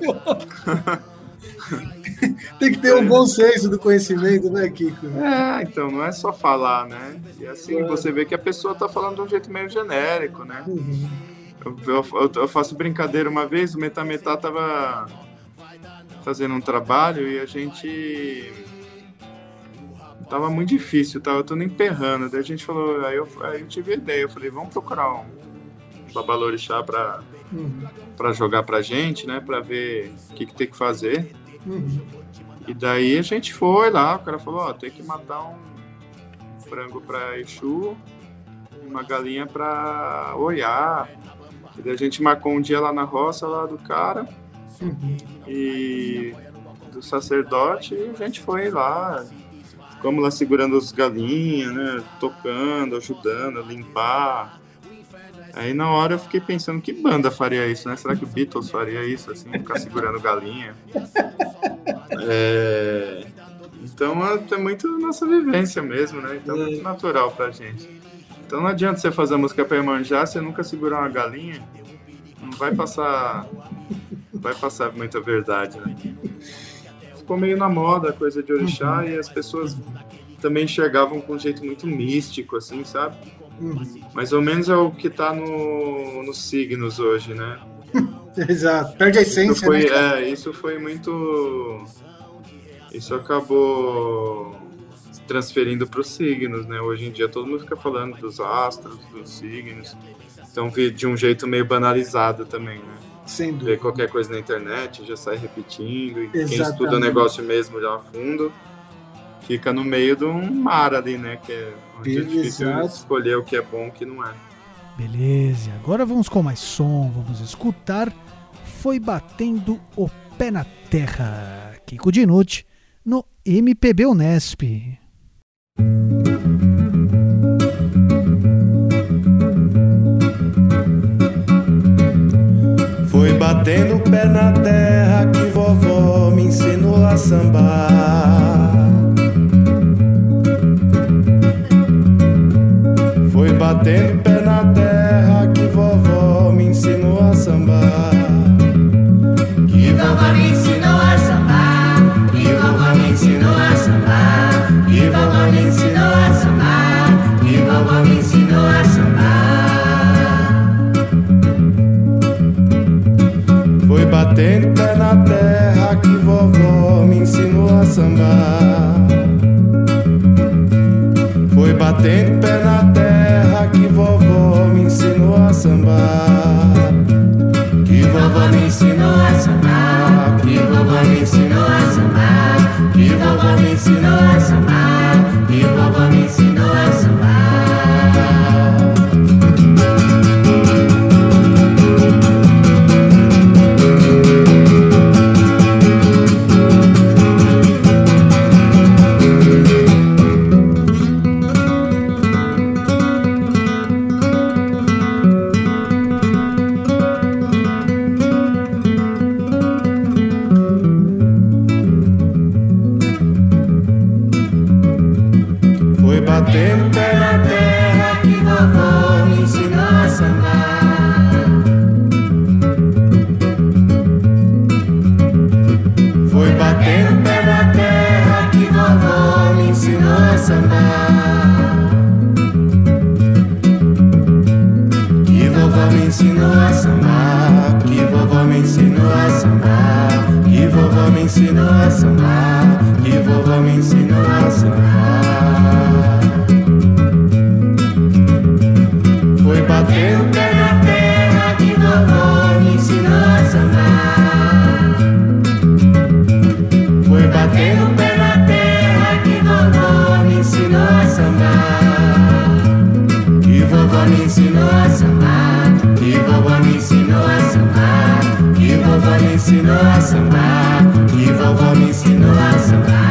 Tem que ter um bom senso do conhecimento, né, Kiko? Então, não é só falar, né? E assim, você vê que a pessoa tá falando de um jeito meio genérico, né? Uhum. Eu faço brincadeira uma vez, o Metametá tava fazendo um trabalho e a gente... Tava muito difícil, tava tudo emperrando. Daí a gente falou, aí eu tive a ideia, eu falei, vamos procurar um babalorixá pra jogar pra gente, né? Pra ver o que tem que fazer. Uhum. E daí a gente foi lá, o cara falou, tem que matar um frango pra Exu, uma galinha pra Oiá. E daí a gente marcou um dia lá na roça, lá do cara, e do sacerdote, e a gente foi lá, ficamos lá segurando as galinhas, né, tocando, ajudando a limpar. Aí na hora eu fiquei pensando, que banda faria isso, né? Será que o Beatles faria isso, assim, ficar segurando galinha? Então é muito nossa vivência mesmo, né? Então é muito natural pra gente. Então não adianta você fazer a música pra Iemanjá, você nunca segurar uma galinha, não vai passar muita verdade, né? Ficou meio na moda a coisa de orixá e as pessoas também enxergavam com um jeito muito místico, assim, sabe? Mais ou menos é o que tá nos signos hoje, né? Exato, perde a essência, né? Isso foi muito... Isso acabou se transferindo para os signos, né? Hoje em dia todo mundo fica falando dos astros, dos signos. Então de um jeito meio banalizado também, né? Sem dúvida. Vê qualquer coisa na internet, já sai repetindo. E quem estuda o negócio mesmo já a fundo, fica no meio de um mar ali, né? Que é onde é difícil escolher o que é bom e o que não é. Beleza, agora vamos com mais som, vamos escutar Foi Batendo o Pé na Terra, Kiko Dinucci, no MPB Unesp. Foi batendo o pé na terra que vovó me ensinou a sambar. Foi batendo o pé na terra que vovó me ensinou a sambar. Que vovó me ensinou a sambar. Que vovó me ensinou a sambar. Que vovó me ensinou a sambar. Que vovó me ensinou a sambar. Foi batendo o pé na terra que vovó me ensinou a sambar. Foi batendo o pé na terra que vovó me ensinou a sambar. Que vovó me ensinou a sambar. Que vovó me ensinou a sambar. Que vovó me ensinou a sambar. Que vovó me ensinou a sambar. Batendo o pé na terra que vovó me ensinou a sambar. Foi batendo o pé na terra que vovó me ensinou a sambar. Que vovó me ensinou a sambar. Que vovó me ensinou a sambar. Que vovó me ensinou a sambar. Que vovó me ensinou a sambar. ensinou a sambar, que vovó me ensinou a sambar, que vovó me ensinou a sambar, que vovó me ensinou a sambar.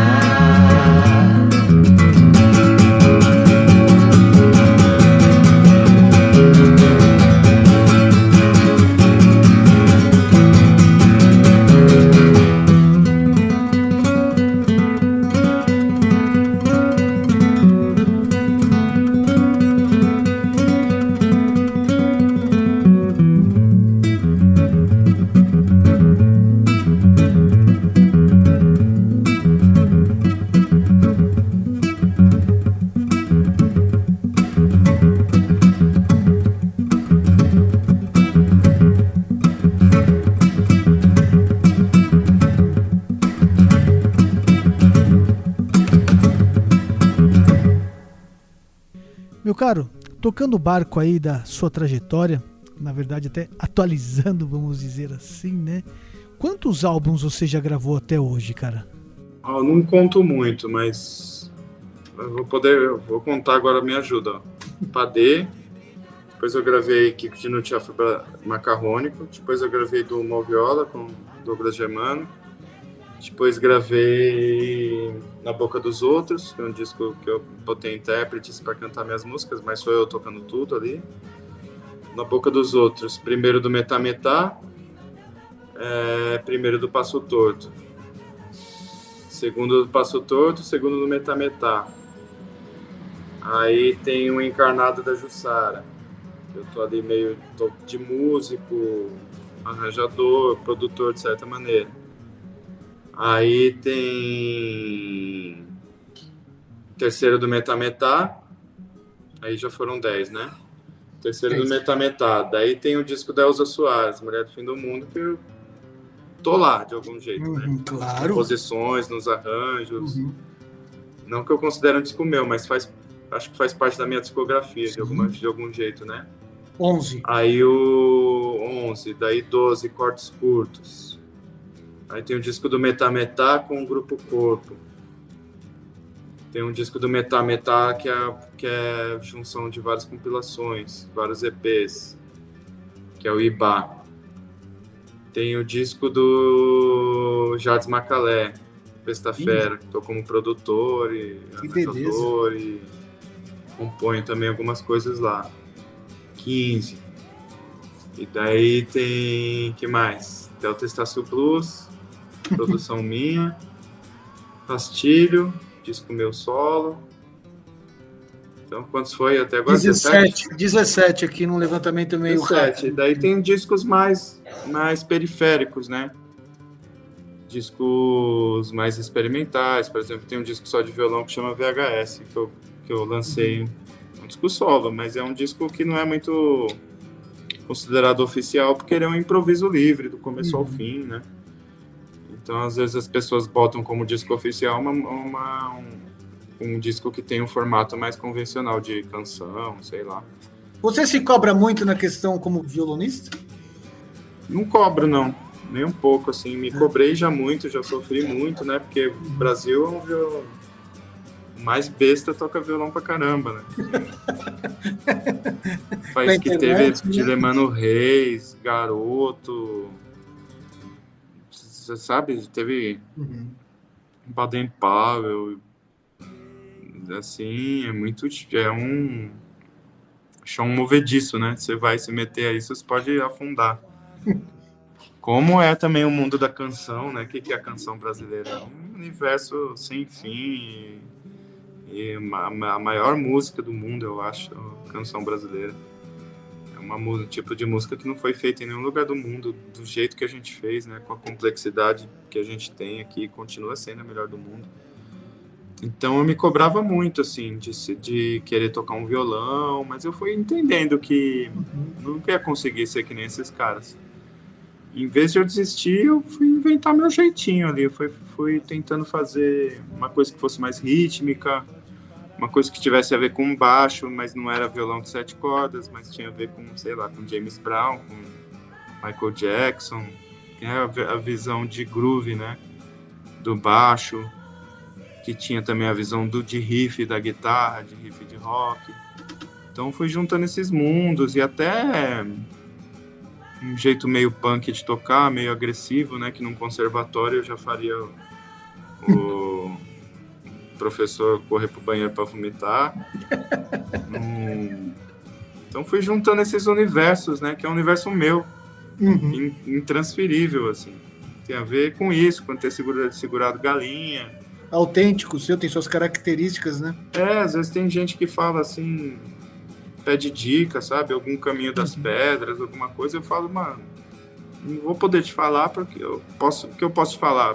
Meu caro, tocando o barco aí da sua trajetória, na verdade até atualizando, vamos dizer assim, né? Quantos álbuns você já gravou até hoje, cara? Eu não conto muito, mas eu vou contar agora, me ajuda. Padê, depois eu gravei Kiko de Nutiafo Macarrônico, depois eu gravei do Moviola com Douglas Germano, depois gravei Na Boca dos Outros, que é um disco que eu botei intérpretes para cantar minhas músicas, mas sou eu tocando tudo ali. Na Boca dos Outros, primeiro do Metá Metá, primeiro do Passo Torto, segundo do Passo Torto, segundo do Metá Metá. Aí tem o Encarnado da Jussara, eu tô ali meio de músico, arranjador, produtor de certa maneira. Aí tem terceiro do Metá Metá, aí já foram 10, né? Terceiro do Metá Metá. Daí tem o disco da Elza Soares, Mulher do Fim do Mundo, que eu tô lá de algum jeito, né? Claro. Composições, nos arranjos. Não que eu considere um disco meu, mas acho que faz parte da minha discografia, de algum jeito, né? 11. Aí o 11, daí 12, Cortes Curtos. Aí tem o disco do Metá Metá com o Grupo Corpo. Tem um disco do Metá Metá que é junção de várias compilações, vários EPs, que é o Ibá. Tem o disco do Jardim Macalé, Sexta-feira, que estou como produtor e arranjador e componho também algumas coisas lá. 15. E daí tem, que mais? Tem o Testácio Blues, produção minha, Rastilho, disco meu solo. Então, quantos foi até agora? 17 aqui no levantamento meio 17. Daí tem discos mais periféricos, né? Discos mais experimentais. Por exemplo, tem um disco só de violão que chama VHS, que eu lancei. Um disco solo, mas é um disco que não é muito considerado oficial, porque ele é um improviso livre, do começo ao fim, né? Então, às vezes, as pessoas botam como disco oficial um disco que tem um formato mais convencional de canção, sei lá. Você se cobra muito na questão como violonista? Não cobro, não. Nem um pouco, assim. Me cobrei já muito, já sofri muito, né? Porque o Brasil é um violão... O mais besta toca violão pra caramba, né? País que teve Dilemano Reis, Garoto... Você sabe, teve Baden Powell, assim, é um chão movediço, né? Você vai se meter aí, você pode afundar. Como é também o mundo da canção, né? O que é a canção brasileira? É um universo sem fim e a maior música do mundo, eu acho, a canção brasileira. Um tipo de música que não foi feita em nenhum lugar do mundo, do jeito que a gente fez, né? Com a complexidade que a gente tem aqui, continua sendo a melhor do mundo. Então eu me cobrava muito, assim, de querer tocar um violão, mas eu fui entendendo que nunca ia conseguir ser que nem esses caras. Em vez de eu desistir, eu fui inventar meu jeitinho ali, eu fui tentando fazer uma coisa que fosse mais rítmica, uma coisa que tivesse a ver com baixo, mas não era violão de 7 cordas, mas tinha a ver com, sei lá, com James Brown, com Michael Jackson, que é a visão de groove, né, do baixo, que tinha também a visão de riff da guitarra, de riff de rock. Então fui juntando esses mundos e até um jeito meio punk de tocar, meio agressivo, né? Que num conservatório eu já faria o professor correr pro banheiro para vomitar. Então fui juntando esses universos, né? Que é um universo meu, intransferível, assim. Tem a ver com isso, com ter segurado galinha. Autêntico, o seu tem suas características, né? Às vezes tem gente que fala assim, pede dica, sabe? Algum caminho das pedras, alguma coisa. Eu falo, mano, não vou poder te falar porque o que eu posso te falar?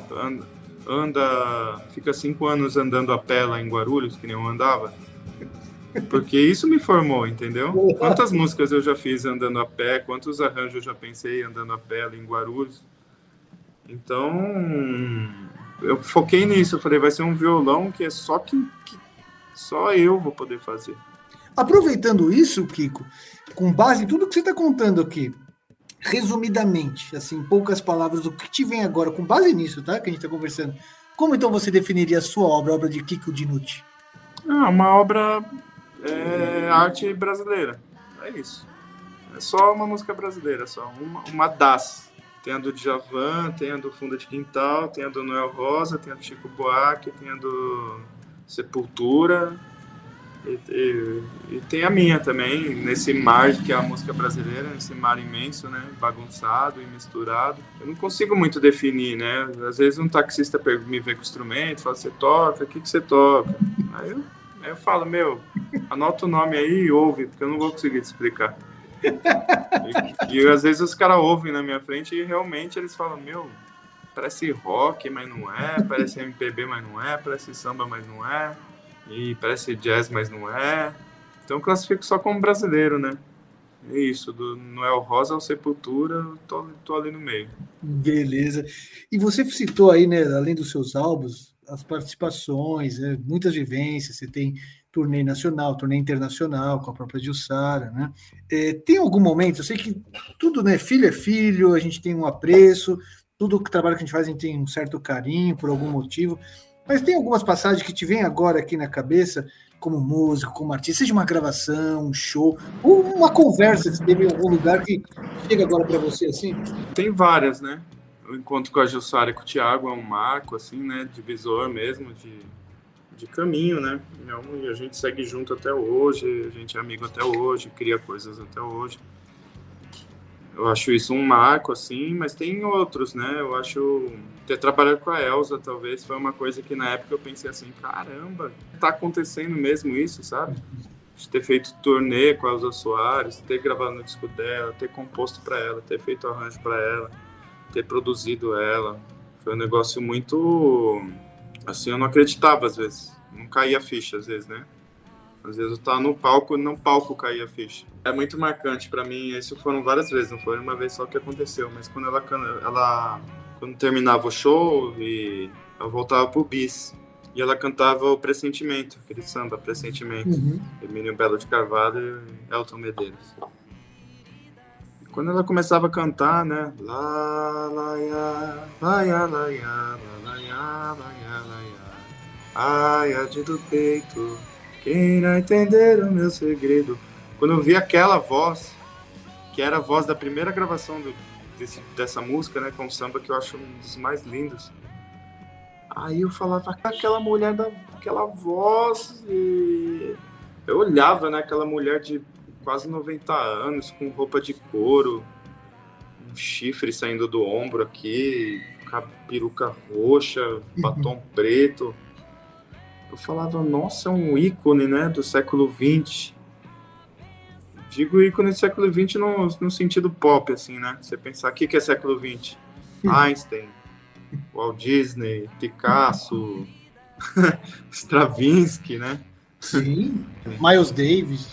Fica 5 anos andando a pé lá em Guarulhos, que nem eu andava. Porque isso me formou, entendeu? Quantas músicas eu já fiz andando a pé, quantos arranjos eu já pensei andando a pé ali em Guarulhos. Então, eu foquei nisso. Eu falei, vai ser um violão que é só eu vou poder fazer. Aproveitando isso, Kiko, com base em tudo que você está contando aqui, resumidamente, assim, em poucas palavras, o que te vem agora, com base nisso, tá? Que a gente está conversando, como então você definiria a sua obra, a obra de Kiko Dinucci? Uma obra arte brasileira. É isso. É só uma música brasileira, só uma das. Tem a do Djavan, tem a do Funda de Quintal, tem a do Noel Rosa, tem a do Chico Buarque, tem a do Sepultura e tem a minha também, nesse mar que é a música brasileira, nesse mar imenso, né, bagunçado e misturado. Eu não consigo muito definir, né, às vezes um taxista me vê com o instrumento, fala, você toca? O que você toca? Aí eu falo, anota o nome aí e ouve, porque eu não vou conseguir te explicar. E às vezes os caras ouvem na minha frente e realmente eles falam, parece rock, mas não é, parece MPB, mas não é, parece samba, mas não é, e parece jazz, mas não é. Então eu classifico só como brasileiro, né? É isso, do Noel Rosa ao Sepultura, eu tô ali no meio. Beleza. E você citou aí, né, além dos seus álbuns, as participações, né, muitas vivências, você tem turnê nacional, turnê internacional, com a própria Jussara, né? Tem algum momento, eu sei que tudo, né, filho é filho, a gente tem um apreço, tudo que trabalho que a gente faz a gente tem um certo carinho por algum motivo, mas tem algumas passagens que te vêm agora aqui na cabeça, como músico, como artista, seja uma gravação, um show, ou uma conversa que teve em algum lugar que chega agora para você assim? Tem várias, né? O encontro com a Jussara e com o Thiago é um marco, assim, né? Divisor mesmo, de caminho, né? E a gente segue junto até hoje, a gente é amigo até hoje, cria coisas até hoje. Eu acho isso um marco, assim, mas tem outros, né? Eu acho ter trabalhado com a Elza, talvez, foi uma coisa que na época eu pensei assim, caramba, tá acontecendo mesmo isso, sabe? De ter feito turnê com a Elza Soares, ter gravado no disco dela, ter composto pra ela, ter feito arranjo pra ela, ter produzido ela. Foi um negócio muito... Assim, eu não acreditava às vezes. Não caía a ficha às vezes, né? Às vezes eu tava no palco e no palco caía a ficha. É muito marcante pra mim. Isso foram várias vezes, não foi uma vez só que aconteceu. Mas quando quando terminava o show e eu voltava pro bis. E ela cantava o Pressentimento, aquele samba, Pressentimento. Emílio Belo de Carvalho e Elton Medeiros. Quando ela começava a cantar, né? Lá, lá, ya, lá, ya, lá, ya, lá, ya, lá, ya, lá, ya. Ai, ade do peito, quem irá entender o meu segredo? Quando eu vi aquela voz, que era a voz da primeira gravação dessa música, né? Com o samba, que eu acho um dos mais lindos. Aí eu falava, aquela mulher daquela voz, e eu olhava, né? Aquela mulher de quase 90 anos, com roupa de couro, um chifre saindo do ombro aqui, peruca roxa, batom preto. Eu falava, nossa, é um ícone, né, do século XX. Digo ícone do século XX no sentido pop, assim, né? Você pensar, o que é século XX? Einstein, Walt Disney, Picasso, Stravinsky, né? Sim, Miles Davis.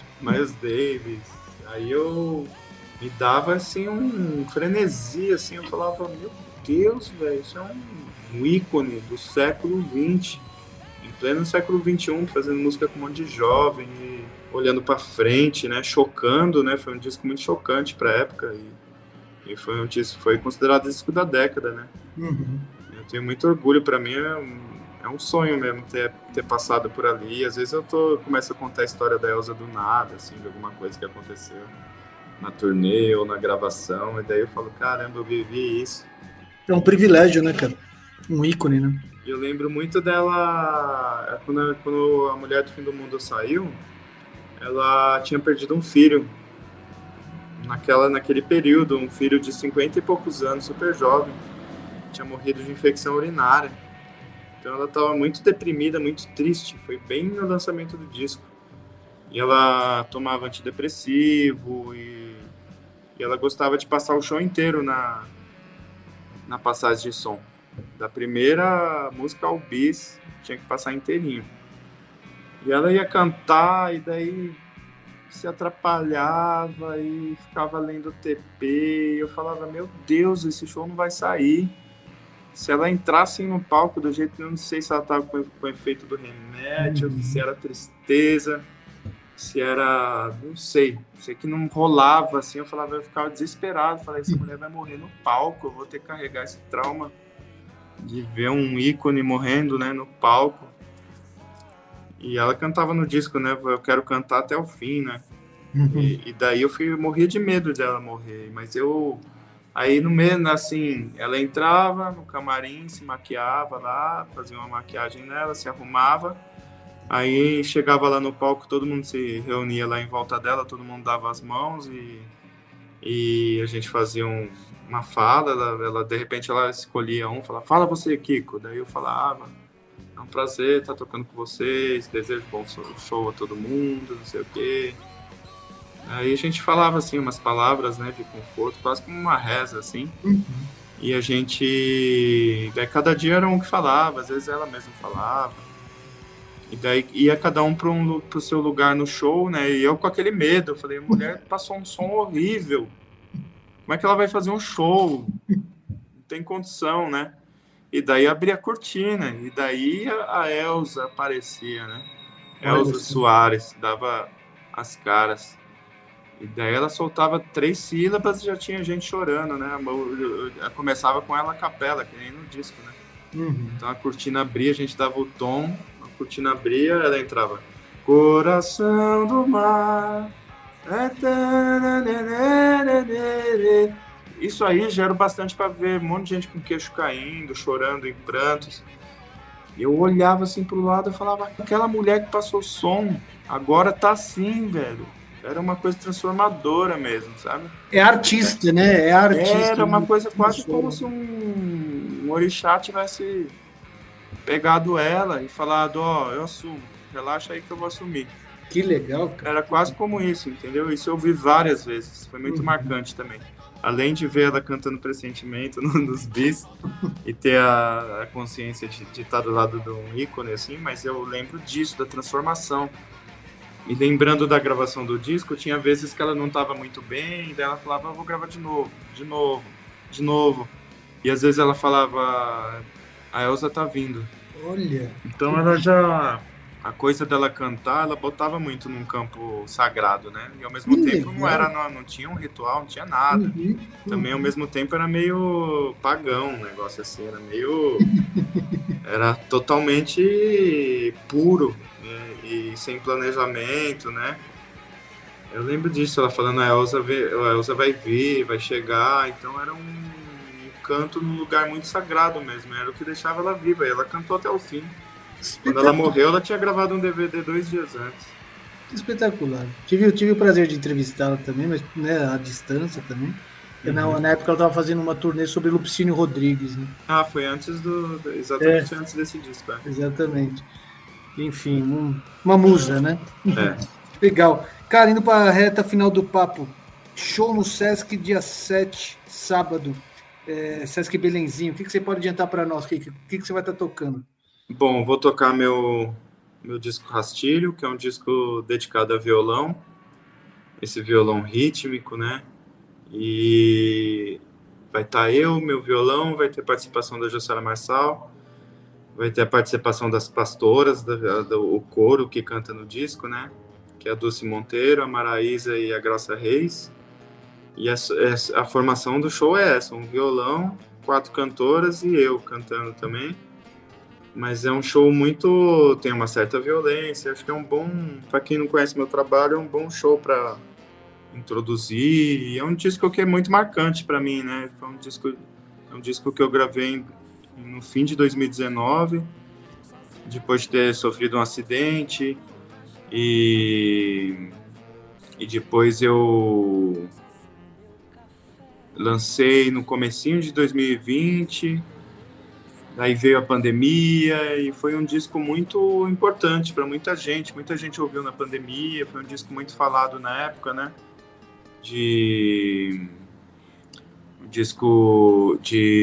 Aí eu me dava assim um frenesi, assim, eu falava, meu Deus, velho, isso é um ícone do século XX, em pleno século XXI, fazendo música com um monte de jovem, e olhando pra frente, né, chocando, né, foi um disco muito chocante pra época, e foi um disco, foi considerado disco da década, né. Eu tenho muito orgulho, pra mim é um sonho mesmo ter passado por ali. Às vezes eu começo a contar a história da Elza do nada, assim, de alguma coisa que aconteceu na turnê ou na gravação, e daí eu falo, caramba, eu vivi isso. É um privilégio, né, cara? Um ícone, né? E eu lembro muito dela, quando a Mulher do Fim do Mundo saiu, ela tinha perdido um filho, naquele período, um filho de 50 e poucos anos, super jovem, tinha morrido de infecção urinária. Então ela estava muito deprimida, muito triste, foi bem no lançamento do disco. E ela tomava antidepressivo e ela gostava de passar o show inteiro na passagem de som. Da primeira música ao bis, tinha que passar inteirinho. E ela ia cantar e daí se atrapalhava e ficava lendo TP. E eu falava, meu Deus, esse show não vai sair. Se ela entrasse no palco do jeito, eu não sei se ela estava com o efeito do remédio, se era tristeza, se era, não sei que não rolava, assim, eu ficava desesperado, falei, essa mulher vai morrer no palco, eu vou ter que carregar esse trauma de ver um ícone morrendo, né, no palco. E ela cantava no disco, né, eu quero cantar até o fim, né, e daí eu morria de medo dela morrer, mas aí no meio, assim, ela entrava no camarim, se maquiava lá, fazia uma maquiagem nela, se arrumava. Aí chegava lá no palco, todo mundo se reunia lá em volta dela, todo mundo dava as mãos e a gente fazia uma fala, ela de repente ela escolhia falava, fala você, Kiko. Daí eu falava, é um prazer estar tocando com vocês, desejo bom show a todo mundo, não sei o quê. Aí a gente falava assim umas palavras, né, de conforto, quase como uma reza, assim. E a gente, daí cada dia era um que falava, às vezes ela mesma falava. E daí ia cada um pro seu lugar no show, né? E eu com aquele medo, eu falei, a mulher passou um som horrível. Como é que ela vai fazer um show? Não tem condição, né? E daí abria a cortina, e daí a Elza aparecia, né? Elza Soares, dava as caras. E daí ela soltava 3 sílabas e já tinha gente chorando, né? Eu começava com ela a capela, que nem no disco, né? Então a cortina abria, a gente dava o tom, a cortina abria, ela entrava. Coração do mar. Isso aí já era bastante para ver um monte de gente com queixo caindo, chorando em prantos. Eu olhava assim pro lado e falava, aquela mulher que passou som, agora tá assim, velho. Era uma coisa transformadora mesmo, sabe? É artista, né? É artista. Era uma coisa quase como se um orixá tivesse pegado ela e falado, eu assumo, relaxa aí que eu vou assumir. Que legal, cara. Era quase como isso, entendeu? Isso eu vi várias vezes, foi muito marcante também. Além de ver ela cantando Pressentimento nos bis e ter a consciência de estar do lado de um ícone, assim, mas eu lembro disso, da transformação. E lembrando da gravação do disco, tinha vezes que ela não estava muito bem, e daí ela falava, eu vou gravar de novo. E às vezes ela falava, a Elza tá vindo. Olha. Então ela já... A coisa dela cantar, ela botava muito num campo sagrado, né? E ao mesmo tempo não tinha um ritual, não tinha nada. Também ao mesmo tempo era meio pagão um negócio assim, era meio... Era totalmente puro, né? E sem planejamento, né? Eu lembro disso, ela falando, a Elza vai vir, vai chegar, então era um canto num lugar muito sagrado mesmo, era o que deixava ela viva, e ela cantou até o fim. Quando ela morreu, ela tinha gravado um DVD 2 dias antes. Espetacular. Tive o prazer de entrevistá-la também, mas né, à distância também. Na época ela estava fazendo uma turnê sobre Lupicínio Rodrigues, né? Ah, foi antes exatamente antes desse disco. Exatamente. Enfim, uma musa, né? Legal. Cara, indo para a reta final do papo. Show no Sesc, dia 7, sábado. Sesc Belenzinho. O que você pode adiantar para nós? O que você vai estar tocando? Bom, vou tocar meu disco Rastilho, que é um disco dedicado a violão. Esse violão rítmico, né? E vai estar meu violão, vai ter participação da Jussara Marçal, vai ter a participação das pastoras, o coro que canta no disco, né? Que é a Dulce Monteiro, a Maraísa e a Graça Reis. E a formação do show é essa, um violão, 4 cantoras e eu cantando também. Mas é um show muito... tem uma certa violência. Acho que é um bom... para quem não conhece meu trabalho, é um bom show para introduzir. E é um disco que é muito marcante para mim, né? Foi um disco que eu gravei no fim de 2019, depois de ter sofrido um acidente. E depois eu lancei no comecinho de 2020, daí veio a pandemia e foi um disco muito importante para muita gente ouviu na pandemia, foi um disco muito falado na época, né? Um disco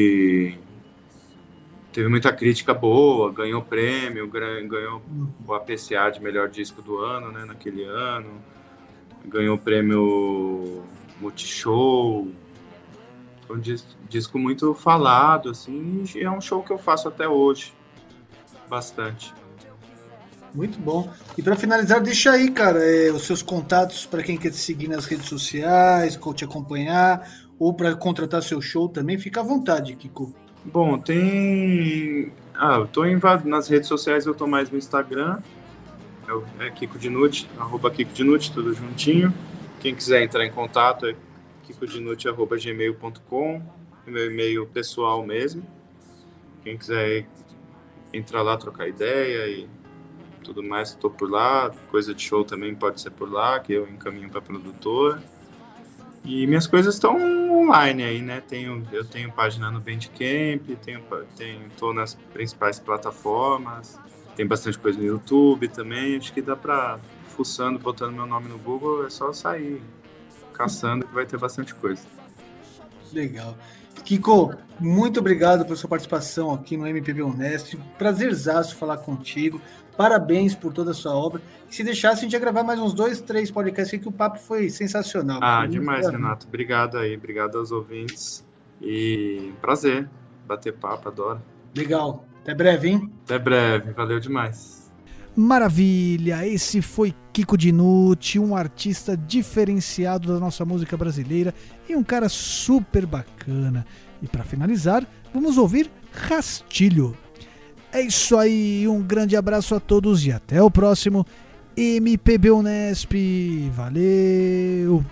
teve muita crítica boa, ganhou prêmio, ganhou o APCA de melhor disco do ano, né, naquele ano, ganhou o prêmio Multishow. Foi um disco muito falado, assim, e é um show que eu faço até hoje, bastante. Muito bom. E para finalizar, deixa aí, cara, os seus contatos para quem quer te seguir nas redes sociais, te acompanhar, ou para contratar seu show também, fica à vontade, Kiko. Bom, eu tô nas redes sociais, eu tô mais no Instagram, é Kiko Dinucci, @KikoDinucci, tudo juntinho. Quem quiser entrar em contato é kikodinucci@gmail.com, meu e-mail pessoal mesmo. Quem quiser entrar lá, trocar ideia e tudo mais, estou por lá. Coisa de show também pode ser por lá, que eu encaminho para a produtora. E minhas coisas estão online aí, né? Eu tenho página no Bandcamp, tô nas principais plataformas, tem bastante coisa no YouTube também. Acho que dá para, fuçando, botando meu nome no Google, é só sair caçando que vai ter bastante coisa. Legal. Kiko, muito obrigado pela sua participação aqui no MPB Honest. Prazerzaço falar contigo. Parabéns por toda a sua obra. E se deixasse, a gente ia gravar mais uns 2, 3 podcasts aqui, que o papo foi sensacional. Demais, Renato. Obrigado aí. Obrigado aos ouvintes. E prazer bater papo, adoro. Legal. Até breve, hein? Até breve. Valeu demais. Maravilha! Esse foi Kiko Dinucci, um artista diferenciado da nossa música brasileira e um cara super bacana. E para finalizar, vamos ouvir Rastilho. É isso aí, um grande abraço a todos e até o próximo MPB Unesp. Valeu!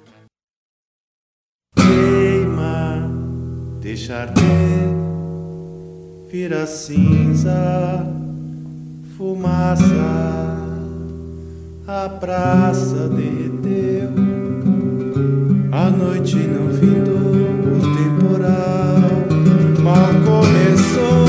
Queima, deixa arder, vira cinza, fumaça, a praça derreteu, a noite não findou, o temporal mal começou.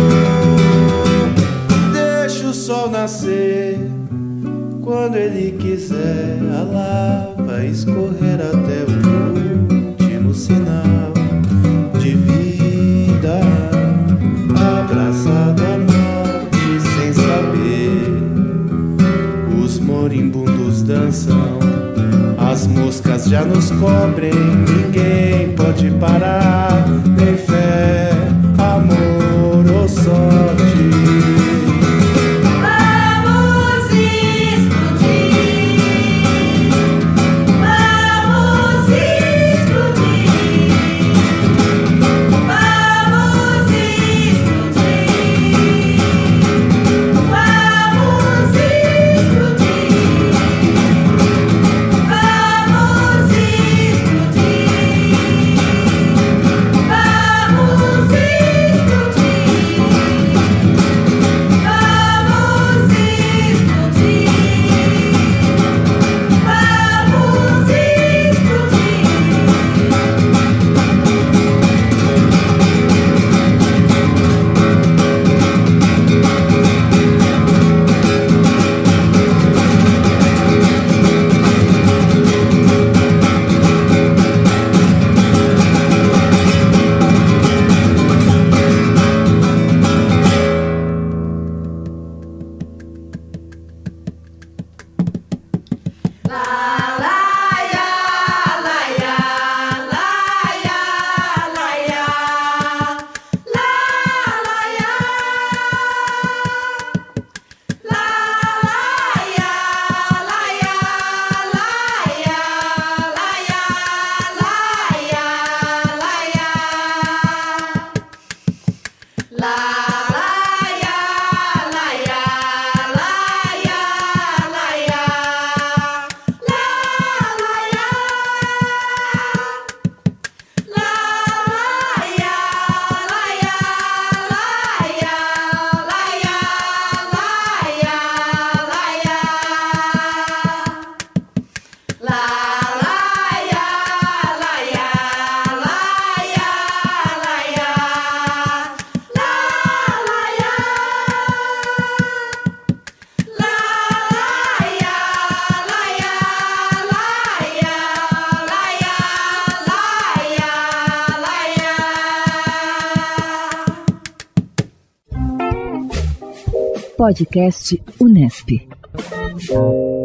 Deixa o sol nascer, quando ele quiser, a lava escorrer até o último sinal de vida, abraçado à morte sem saber. Os moribundos dançam, as moscas já nos cobrem, ninguém pode parar, nem fé, amor ou sorte. Vamos Podcast Unesp.